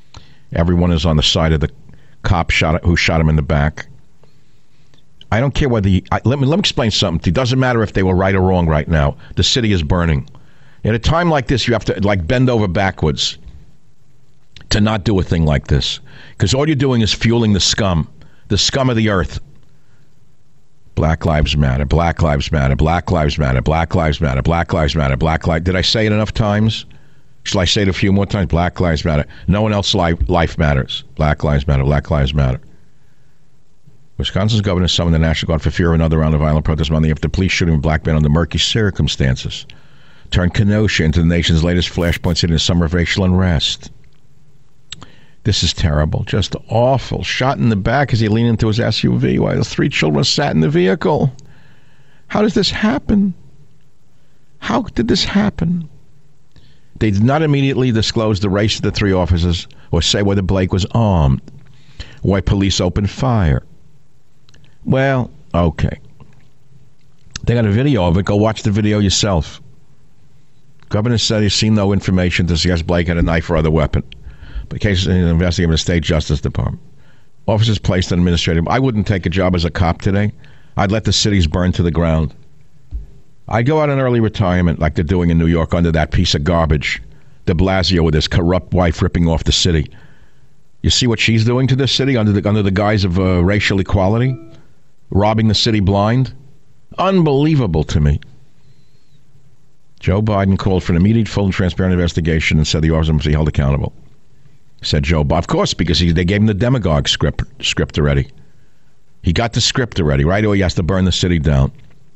Everyone is on the side of the cop who shot him in the back. I don't care whether let me explain something. It doesn't matter if they were right or wrong right now. The city is burning. At a time like this, you have to bend over backwards to not do a thing like this, because all you're doing is fueling the scum of the earth. Black Lives Matter, Black Lives Matter, Black Lives Matter, Black Lives Matter, Black Lives Matter, Did I say it enough times? Shall I say it a few more times? Black Lives Matter. No one else's life matters. Black Lives Matter, Black Lives Matter. Wisconsin's governor summoned the National Guard for fear of another round of violent protest Monday after police shooting a black man under murky circumstances turned Kenosha into the nation's latest flashpoint city in a summer of racial unrest. This is terrible. Just awful. Shot in the back as he leaned into his SUV while his 3 children sat in the vehicle. How does this happen? How did this happen? They did not immediately disclose the race of the 3 officers or say whether Blake was armed, why police opened fire. Well, okay. They got a video of it. Go watch the video yourself. Governor said he's seen no information to suggest Blake had a knife or other weapon. But case is investigated by the State Justice Department. Officers placed on administrative. I wouldn't take a job as a cop today. I'd let the cities burn to the ground. I'd go out in early retirement like they're doing in New York under that piece of garbage, de Blasio, with his corrupt wife ripping off the city. You see what she's doing to this city under the guise of racial equality? Robbing the city blind? Unbelievable to me. Joe Biden called for an immediate, full, and transparent investigation and said the officer must be held accountable. Said Joe Biden. Of course, because they gave him the demagogue script already. He got the script already. Right away, he has to burn the city down.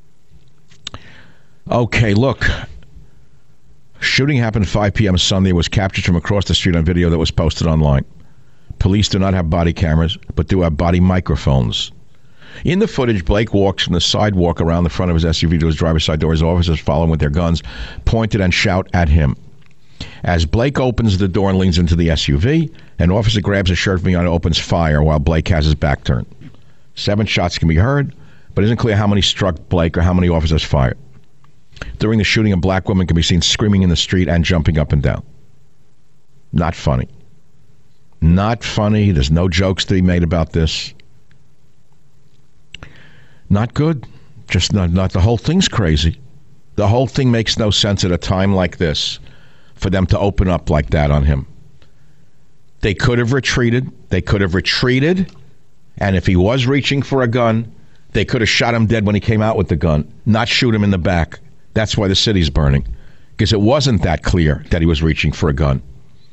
Okay, look. Shooting happened 5 p.m. Sunday. It was captured from across the street on video that was posted online. Police do not have body cameras, but do have body microphones. In the footage, Blake walks from the sidewalk around the front of his SUV to his driver's side door. His officers follow him with their guns, pointed and shout at him. As Blake opens the door and leans into the SUV, an officer grabs a shirt from behind and opens fire while Blake has his back turned. 7 shots can be heard, but it isn't clear how many struck Blake or how many officers fired. During the shooting, a black woman can be seen screaming in the street and jumping up and down. Not funny. Not funny. There's no jokes to be made about this. Not good. Just not. The whole thing's crazy. The whole thing makes no sense at a time like this for them to open up like that on him. They could have retreated. And if he was reaching for a gun, they could have shot him dead when he came out with the gun, not shoot him in the back. That's why the city's burning, because it wasn't that clear that he was reaching for a gun.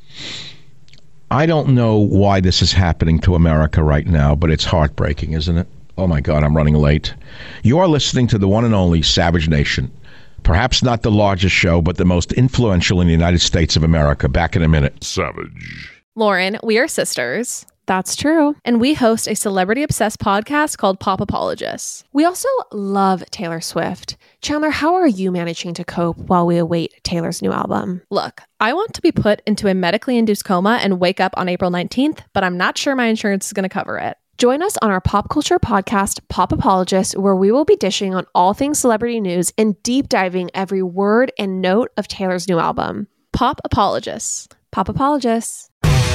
I don't know why this is happening to America right now, but it's heartbreaking, isn't it? Oh, my God, I'm running late. You are listening to the one and only Savage Nation. Perhaps not the largest show, but the most influential in the United States of America. Back in a minute. Savage. Lauren, we are sisters. That's true. And we host a celebrity-obsessed podcast called Pop Apologists. We also love Taylor Swift. Chandler, how are you managing to cope while we await Taylor's new album? Look, I want to be put into a medically induced coma and wake up on April 19th, but I'm not sure my insurance is going to cover it. Join us on our pop culture podcast, Pop Apologists, where we will be dishing on all things celebrity news and deep diving every word and note of Taylor's new album. Pop Apologists. Pop Apologists.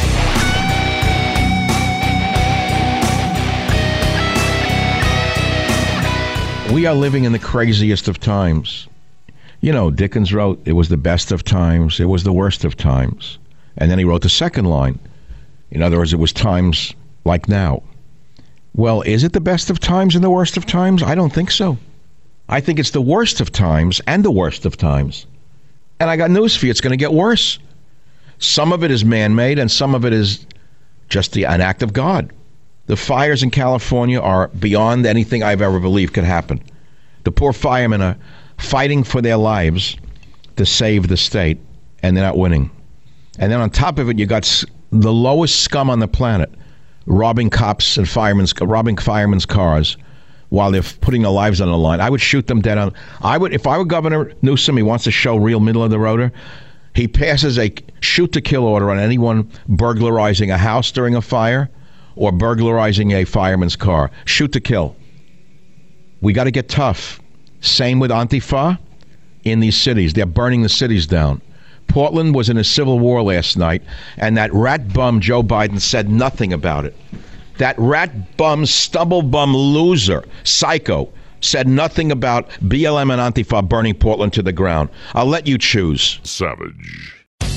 We are living in the craziest of times. You know, Dickens wrote, it was the best of times, it was the worst of times. And then he wrote the second line. In other words, it was times like now. Well, is it the best of times and the worst of times? I don't think so. I think it's the worst of times and the worst of times. And I got news for you, it's going to get worse. Some of it is man-made and some of it is just an act of God. The fires in California are beyond anything I've ever believed could happen. The poor firemen are fighting for their lives to save the state, and they're not winning. And then on top of it, you got the lowest scum on the planet robbing cops and robbing firemen's cars while they're putting their lives on the line. I would shoot them dead on. If I were Governor Newsom, he wants to show real middle of the roader. He passes a shoot-to-kill order on anyone burglarizing a house during a fire or burglarizing a fireman's car. Shoot to kill. We got to get tough. Same with Antifa in these cities. They're burning the cities down. Portland was in a civil war last night, and that rat bum Joe Biden said nothing about it. That rat bum, stubble bum loser, psycho, said nothing about BLM and Antifa burning Portland to the ground. I'll let you choose. Savage.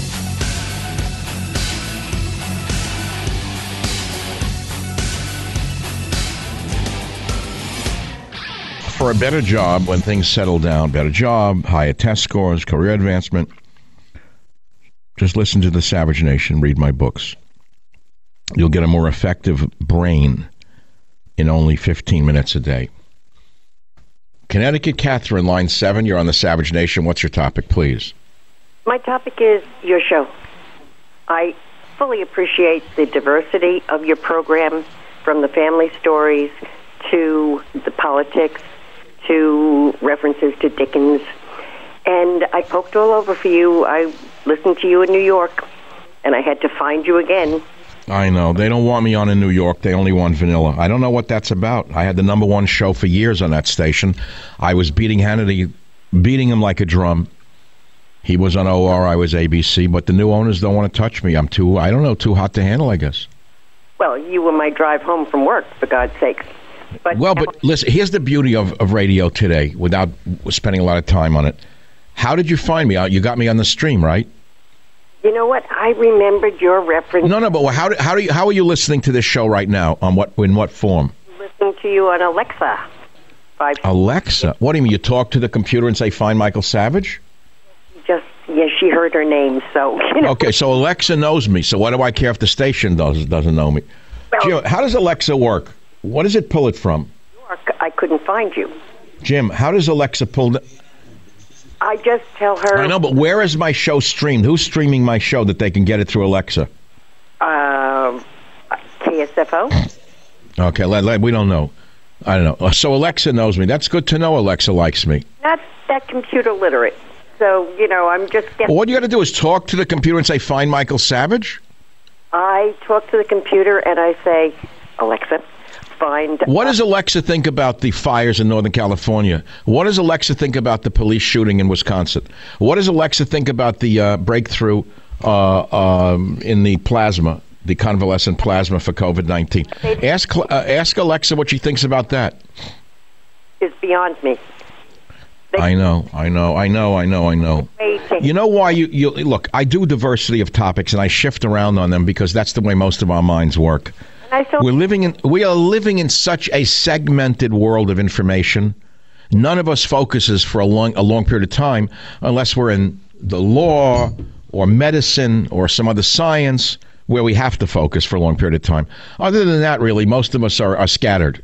For a better job when things settle down, better job, higher test scores, career advancement, just listen to the Savage Nation, read my books. You'll get a more effective brain in only 15 minutes a day. Connecticut Catherine, line 7, you're on the Savage Nation. What's your topic, please? My topic is your show. I fully appreciate the diversity of your program, from the family stories to the politics to references to Dickens. And I poked all over for you. I listened to you in New York, and I had to find you again. I know. They don't want me on in New York. They only want vanilla. I don't know what that's about. I had the number one show for years on that station. I was beating Hannity, beating him like a drum. He was on OR, I was ABC, but the new owners don't want to touch me. I'm too hot to handle, I guess. Well, you were my drive home from work, for God's sakes. But listen, here's the beauty of radio today, without spending a lot of time on it. How did you find me? You got me on the stream, right? You know what? I remembered your reference. No, but how are you listening to this show right now? In what form? Listening to you on Alexa. Alexa? What do you mean? You talk to the computer and say, "Find Michael Savage"? She heard her name, so. Okay, so Alexa knows me. So why do I care if the station doesn't know me? Well, Jim, how does Alexa work? What does it pull it from? I couldn't find you. Jim, how does Alexa pull? I just tell her. I know, but where is my show streamed? Who's streaming my show that they can get it through Alexa? KSFO. Okay, we don't know. I don't know. So Alexa knows me. That's good to know. Alexa likes me. Not that computer literate. So, I'm just getting... All you got to do is talk to the computer and say, "Find Michael Savage"? I talk to the computer and I say, "Alexa, find..." What does Alexa think about the fires in Northern California? What does Alexa think about the police shooting in Wisconsin? What does Alexa think about the breakthrough in the plasma, the convalescent plasma for COVID-19? Ask Alexa what she thinks about that. It's beyond me. I know. You know why you look, I do diversity of topics and I shift around on them because that's the way most of our minds work. We are living in such a segmented world of information. None of us focuses for a long period of time unless we're in the law or medicine or some other science where we have to focus for a long period of time. Other than that, really, most of us are scattered.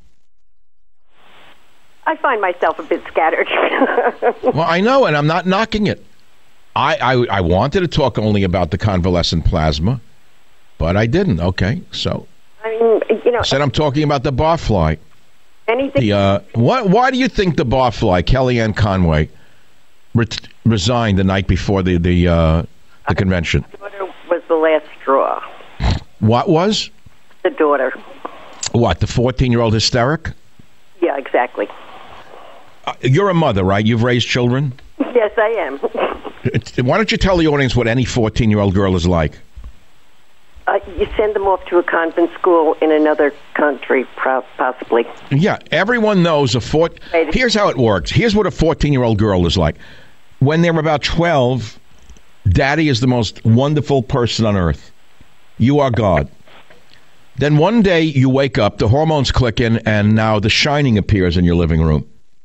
I find myself a bit scattered. Well, I know, and I'm not knocking it. I wanted to talk only about the convalescent plasma, but I didn't. Okay, so I said I'm talking about the barfly. Anything? Why do you think the barfly, Kellyanne Conway, resigned the night before the convention? The daughter was the last straw. What was? The daughter. What, the 14-year-old hysteric? Yeah, exactly. You're a mother, right? You've raised children? Yes, I am. Why don't you tell the audience what any 14-year-old girl is like? You send them off to a convent school in another country, possibly. Yeah, everyone knows Here's how it works. Here's what a 14-year-old girl is like. When they're about 12, Daddy is the most wonderful person on earth. You are God. Then one day you wake up, the hormones click in, and now The Shining appears in your living room.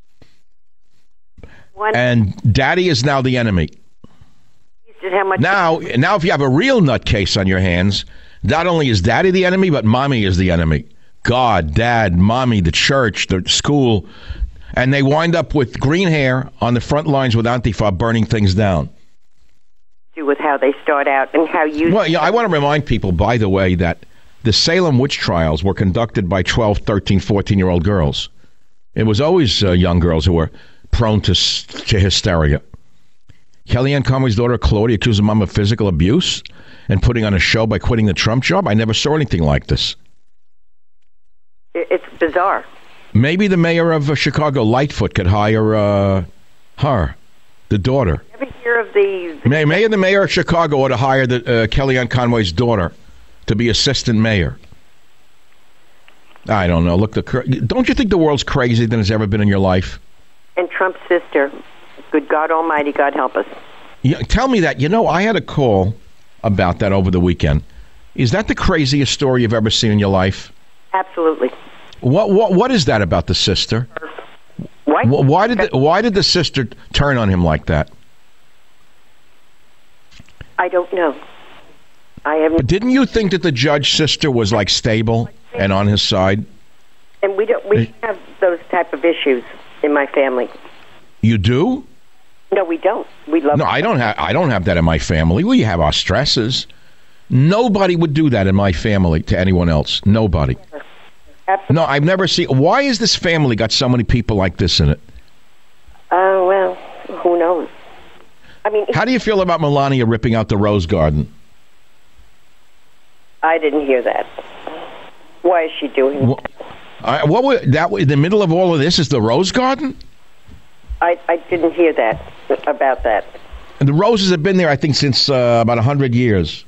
And Daddy is now the enemy. Now, if you have a real nutcase on your hands, not only is Daddy the enemy, but Mommy is the enemy. God, Dad, Mommy, the church, the school. And they wind up with green hair on the front lines with Antifa burning things down. With how they start out and how you... Well, yeah, I want to remind people, by the way, that the Salem witch trials were conducted by 12, 13, 14-year-old girls. It was always young girls who were prone to hysteria. Kellyanne Conway's daughter, Claudia, accused Mom of physical abuse and putting on a show by quitting the Trump job. I never saw anything like this. It's bizarre. Maybe the mayor of Chicago, Lightfoot, could hire her, the daughter. Every year of the Maybe the mayor of Chicago ought to hire Kellyanne Conway's daughter to be assistant mayor. I don't know. Look, don't you think the world's crazier than it's ever been in your life? And Trump's sister. Good God Almighty, God help us. Yeah, tell me that. You know, I had a call about that over the weekend. Is that the craziest story you've ever seen in your life? Absolutely. What is that about the sister? What? Why did the sister turn on him like that? I don't know. But didn't you think that the judge's sister was like stable and on his side? And we don't have those type of issues in my family. You do? No, we don't. We love. No, I don't have that in my family. We have our stresses. Nobody would do that in my family to anyone else. Nobody. Absolutely. No, I've never seen. Why has this family got so many people like this in it? Well, who knows? I mean, how do you feel about Melania ripping out the Rose Garden? I didn't hear that. Why is she doing that? What was that? In the middle of all of this is the Rose Garden? I didn't hear that about that. And the roses have been there, I think, since about 100 years.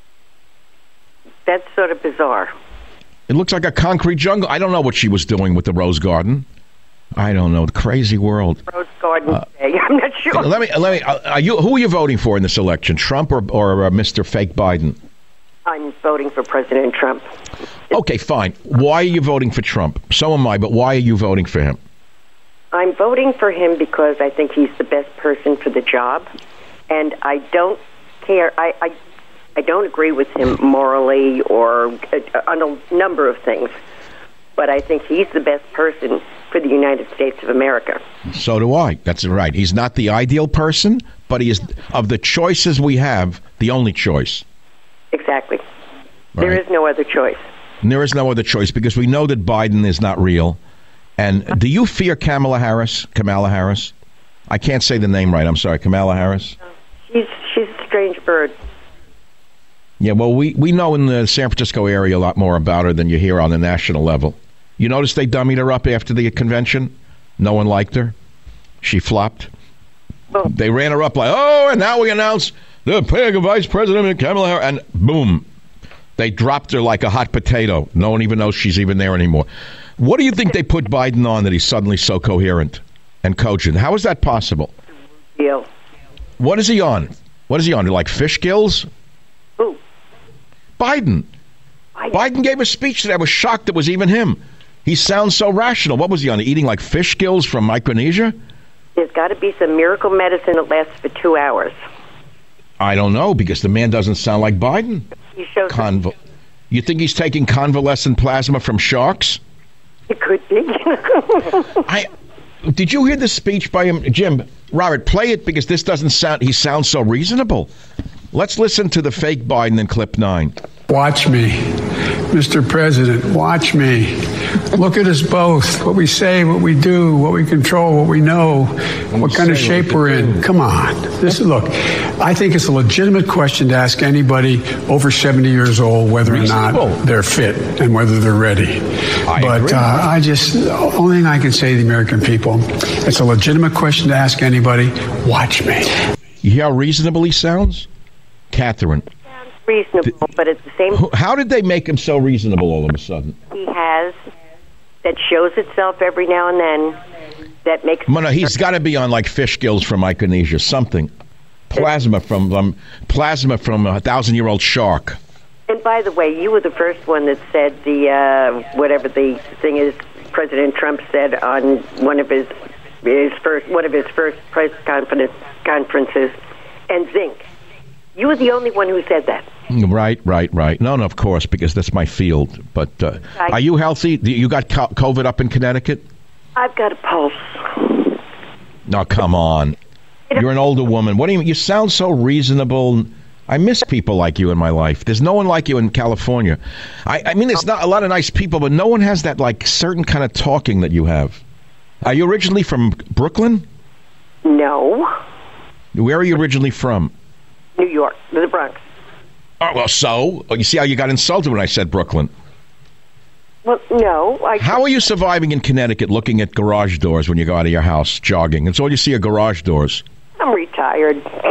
That's sort of bizarre. It looks like a concrete jungle. I don't know what she was doing with the Rose Garden. I don't know. The crazy world. Rose Garden Day. I'm not sure. Let me. Who are you voting for in this election? Trump or Mr. Fake Biden? I'm voting for President Trump. Okay, fine. Why are you voting for Trump? So am I, but why are you voting for him? I'm voting for him because I think he's the best person for the job, and I don't care. I don't agree with him morally or on a number of things, but I think he's the best person for the United States of America. So do I. That's right. He's not the ideal person, but he is, of the choices we have, the only choice. Exactly. Right. There is no other choice. And there is no other choice because we know that Biden is not real. And do you fear Kamala Harris? Kamala Harris? I can't say the name right. I'm sorry. Kamala Harris? She's a strange bird. Yeah, well, we know in the San Francisco area a lot more about her than you hear on the national level. You notice they dummied her up after the convention? No one liked her. She flopped. Oh. They ran her up like, and now we announce the pick of Vice President Kamala Harris. And boom, they dropped her like a hot potato. No one even knows she's even there anymore. What do you think they put Biden on that he's suddenly so coherent and cogent? How is that possible? Deal. What is he on? What is he on? Like fish gills? Who? Biden. Biden gave a speech that I was shocked it was even him. He sounds so rational. What was he on? Eating like fish gills from Micronesia? There's got to be some miracle medicine that lasts for 2 hours. I don't know, because the man doesn't sound like Biden. He shows You think he's taking convalescent plasma from sharks? It could be. Did you hear the speech by him? Jim, Robert, play it because this doesn't sound... He sounds so reasonable. Let's listen to the fake Biden in clip 9. Watch me, Mr. President, watch me. Look at us both, what we say, what we do, what we control, what we know, what kind of shape we're in. Come on. Look, I think it's a legitimate question to ask anybody over 70 years old whether or not they're fit and whether they're ready. The only thing I can say to the American people, it's a legitimate question to ask anybody. Watch me. You hear how reasonable he sounds? Catherine. Reasonable, but at the same time... How did they make him so reasonable all of a sudden? He has... That shows itself every now and then. That makes... No, he's got to be on like fish gills from Micronesia, something. Plasma from a 1,000-year-old shark. And by the way, you were the first one that said whatever the thing is President Trump said on one of his first press conferences, and zinc. You were the only one who said that. Right. No, of course, because that's my field. But are you healthy? You got COVID up in Connecticut? I've got a pulse. No, come on. You're an older woman. What do you mean? You sound so reasonable. I miss people like you in my life. There's no one like you in California. I mean, there's not a lot of nice people, but no one has that like certain kind of talking that you have. Are you originally from Brooklyn? No. Where are you originally from? New York, the Bronx. Oh, well, so? You see how you got insulted when I said Brooklyn? Well, no. How are you surviving in Connecticut looking at garage doors when you go out of your house jogging? It's all you see are garage doors. I'm retired.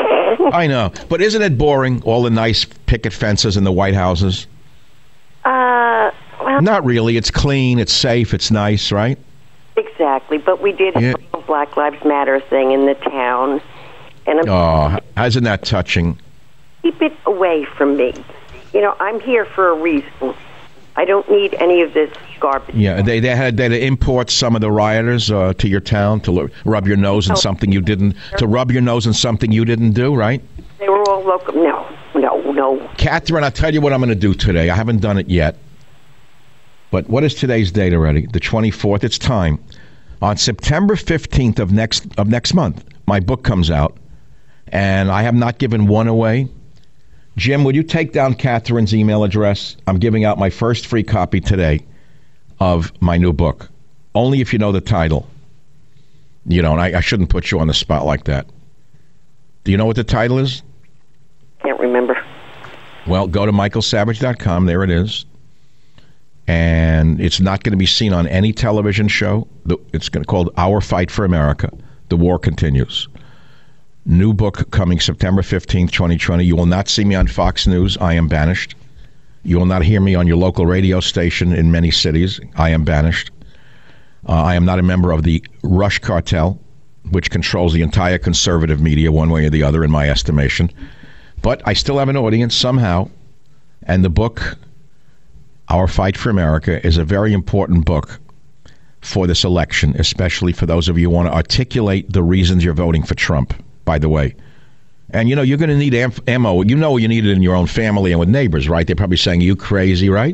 I know. But isn't it boring, all the nice picket fences in the White Houses? Well, not really. It's clean, it's safe, it's nice, right? Exactly. But we did have a Black Lives Matter thing in the town. And isn't that touching? Keep it away from me. You know, I'm here for a reason. I don't need any of this garbage. Yeah, they had to import some of the rioters to your town to rub your nose in something you didn't. To rub your nose in something you didn't do, right? They were all local. No. Catherine, I'll tell you what I'm going to do today. I haven't done it yet. But what is today's date already? The 24th. It's time. On September 15th of next month, my book comes out, and I have not given one away. Jim, would you take down Catherine's email address? I'm giving out my first free copy today of my new book. Only if you know the title. You don't. I shouldn't put you on the spot like that. Do you know what the title is? Can't remember. Well, go to michaelsavage.com. There it is. And it's not going to be seen on any television show. It's called Our Fight for America. The War Continues. New book coming September 15th, 2020. You will not see me on Fox News. I am banished. You will not hear me on your local radio station in many cities. I am banished. I am not a member of the Rush Cartel, which controls the entire conservative media one way or the other, in my estimation. But I still have an audience somehow. And the book, Our Fight for America, is a very important book for this election, especially for those of you who want to articulate the reasons you're voting for Trump, by the way. And, you know, you're going to need ammo. You know you need it in your own family and with neighbors, right? They're probably saying, you crazy, right?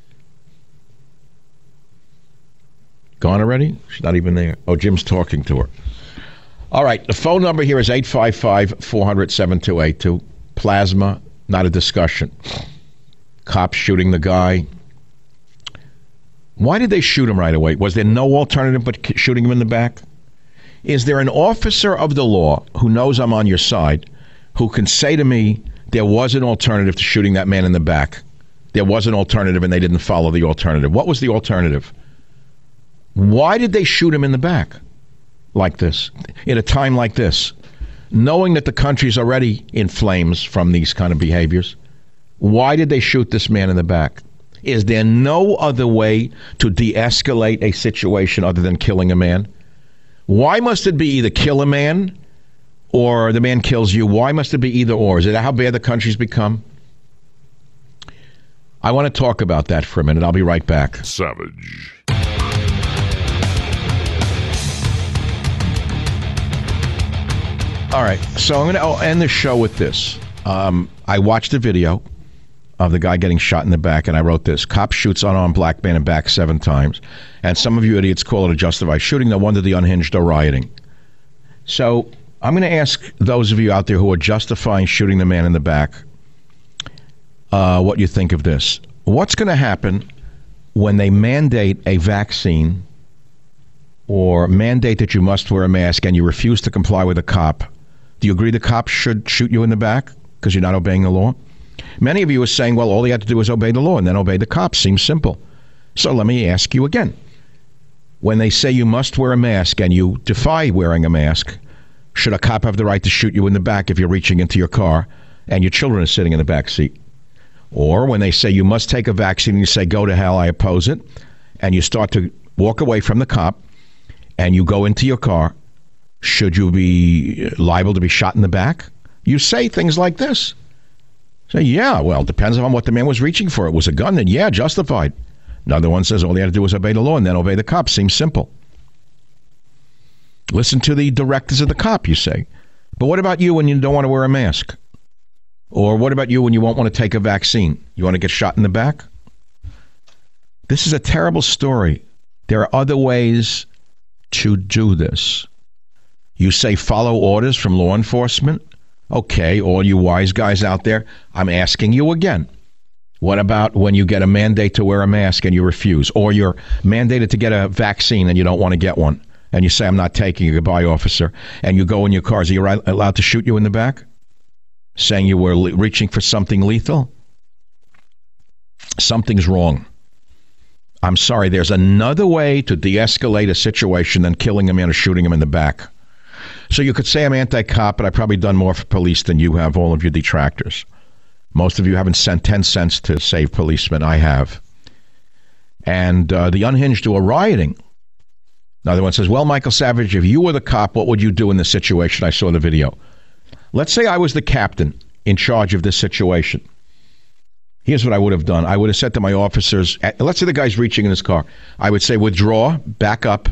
Gone already? She's not even there. Oh, Jim's talking to her. All right, the phone number here is 855-400-7282. Plasma, not a discussion. Cops shooting the guy. Why did they shoot him right away? Was there no alternative but shooting him in the back? Is there an officer of the law who knows I'm on your side who can say to me there was an alternative to shooting that man in the back? There was an alternative and they didn't follow the alternative. What was the alternative? Why did they shoot him in the back like this, at a time like this, knowing that the country's already in flames from these kind of behaviors? Why did they shoot this man in the back? Is there no other way to de-escalate a situation other than killing a man? Why must it be either kill a man or the man kills you? Why must it be either or? Is it how bad the country's become? I want to talk about that for a minute. I'll be right back. Savage. All right, so I'm going to end the show with this. I watched a video of the guy getting shot in the back, and I wrote this. Cop shoots unarmed black man in back 7 times. And some of you idiots call it a justified shooting. No wonder the unhinged are rioting. So I'm going to ask those of you out there who are justifying shooting the man in the back what you think of this. What's going to happen when they mandate a vaccine or mandate that you must wear a mask and you refuse to comply with a cop? Do you agree the cop should shoot you in the back because you're not obeying the law? Many of you are saying, well, all you have to do is obey the law and then obey the cops. Seems simple. So let me ask you again. When they say you must wear a mask and you defy wearing a mask, should a cop have the right to shoot you in the back if you're reaching into your car and your children are sitting in the back seat? Or when they say you must take a vaccine and you say, go to hell, I oppose it, and you start to walk away from the cop and you go into your car, should you be liable to be shot in the back? You say things like this. Say, yeah, well, depends on what the man was reaching for. It was a gun, then yeah, justified. Another one says all you have to do is obey the law and then obey the cop. Seems simple. Listen to the directives of the cop, you say. But what about you when you don't want to wear a mask? Or what about you when you won't want to take a vaccine? You want to get shot in the back? This is a terrible story. There are other ways to do this. You say follow orders from law enforcement? Okay, all you wise guys out there, I'm asking you again. What about when you get a mandate to wear a mask and you refuse? Or you're mandated to get a vaccine and you don't want to get one? And you say, I'm not taking it, goodbye, officer. And you go in your cars. Are you allowed to shoot you in the back? Saying you were reaching for something lethal? Something's wrong. I'm sorry, there's another way to de-escalate a situation than killing a man or shooting him in the back. So you could say I'm anti-cop, but I've probably done more for police than you have, all of your detractors. Most of you haven't sent 10 cents to save policemen. I have. And the unhinged who are rioting. Another one says, well, Michael Savage, if you were the cop, what would you do in this situation? I saw the video. Let's say I was the captain in charge of this situation. Here's what I would have done. I would have said to my officers, let's say the guy's reaching in his car. I would say, withdraw, back up,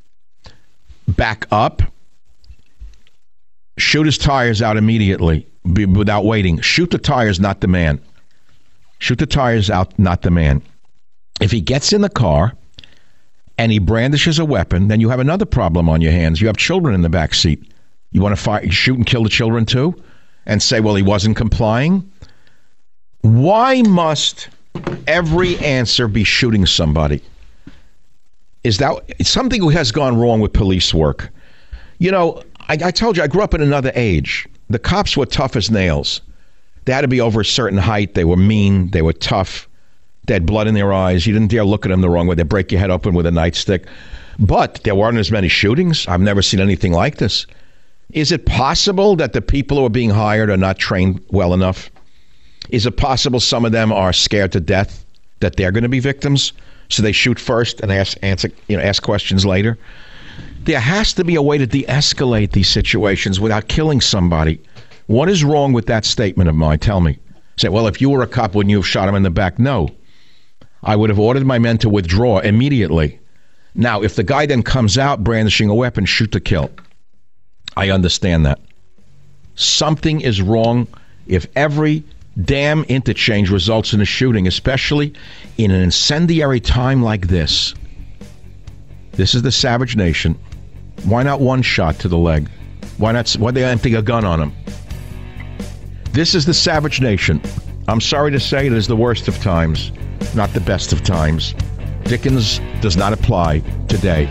shoot his tires out immediately without waiting. Shoot the tires, not the man. Shoot the tires out, not the man. If he gets in the car and he brandishes a weapon, then you have another problem on your hands. You have children in the back seat. You want to shoot and kill the children too? And say, well, he wasn't complying? Why must every answer be shooting somebody? Is that something has gone wrong with police work? You know, I told you, I grew up in another age. The cops were tough as nails. They had to be over a certain height. They were mean. They were tough. They had blood in their eyes. You didn't dare look at them the wrong way. They'd break your head open with a nightstick. But there weren't as many shootings. I've never seen anything like this. Is it possible that the people who are being hired are not trained well enough? Is it possible some of them are scared to death that they're going to be victims, so they shoot first and ask questions later? There has to be a way to de-escalate these situations without killing somebody. What is wrong with that statement of mine? Tell me. Say, well, if you were a cop, wouldn't you have shot him in the back? No. I would have ordered my men to withdraw immediately. Now, if the guy then comes out brandishing a weapon, shoot to kill. I understand that. Something is wrong if every damn interchange results in a shooting, especially in an incendiary time like this. This is the Savage Nation. Why not one shot to the leg? Why they empty a gun on him? This is the Savage Nation. I'm sorry to say it is the worst of times, not the best of times. Dickens does not apply today.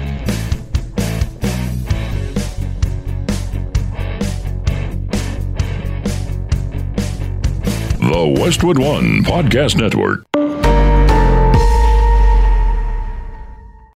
The Westwood One Podcast Network.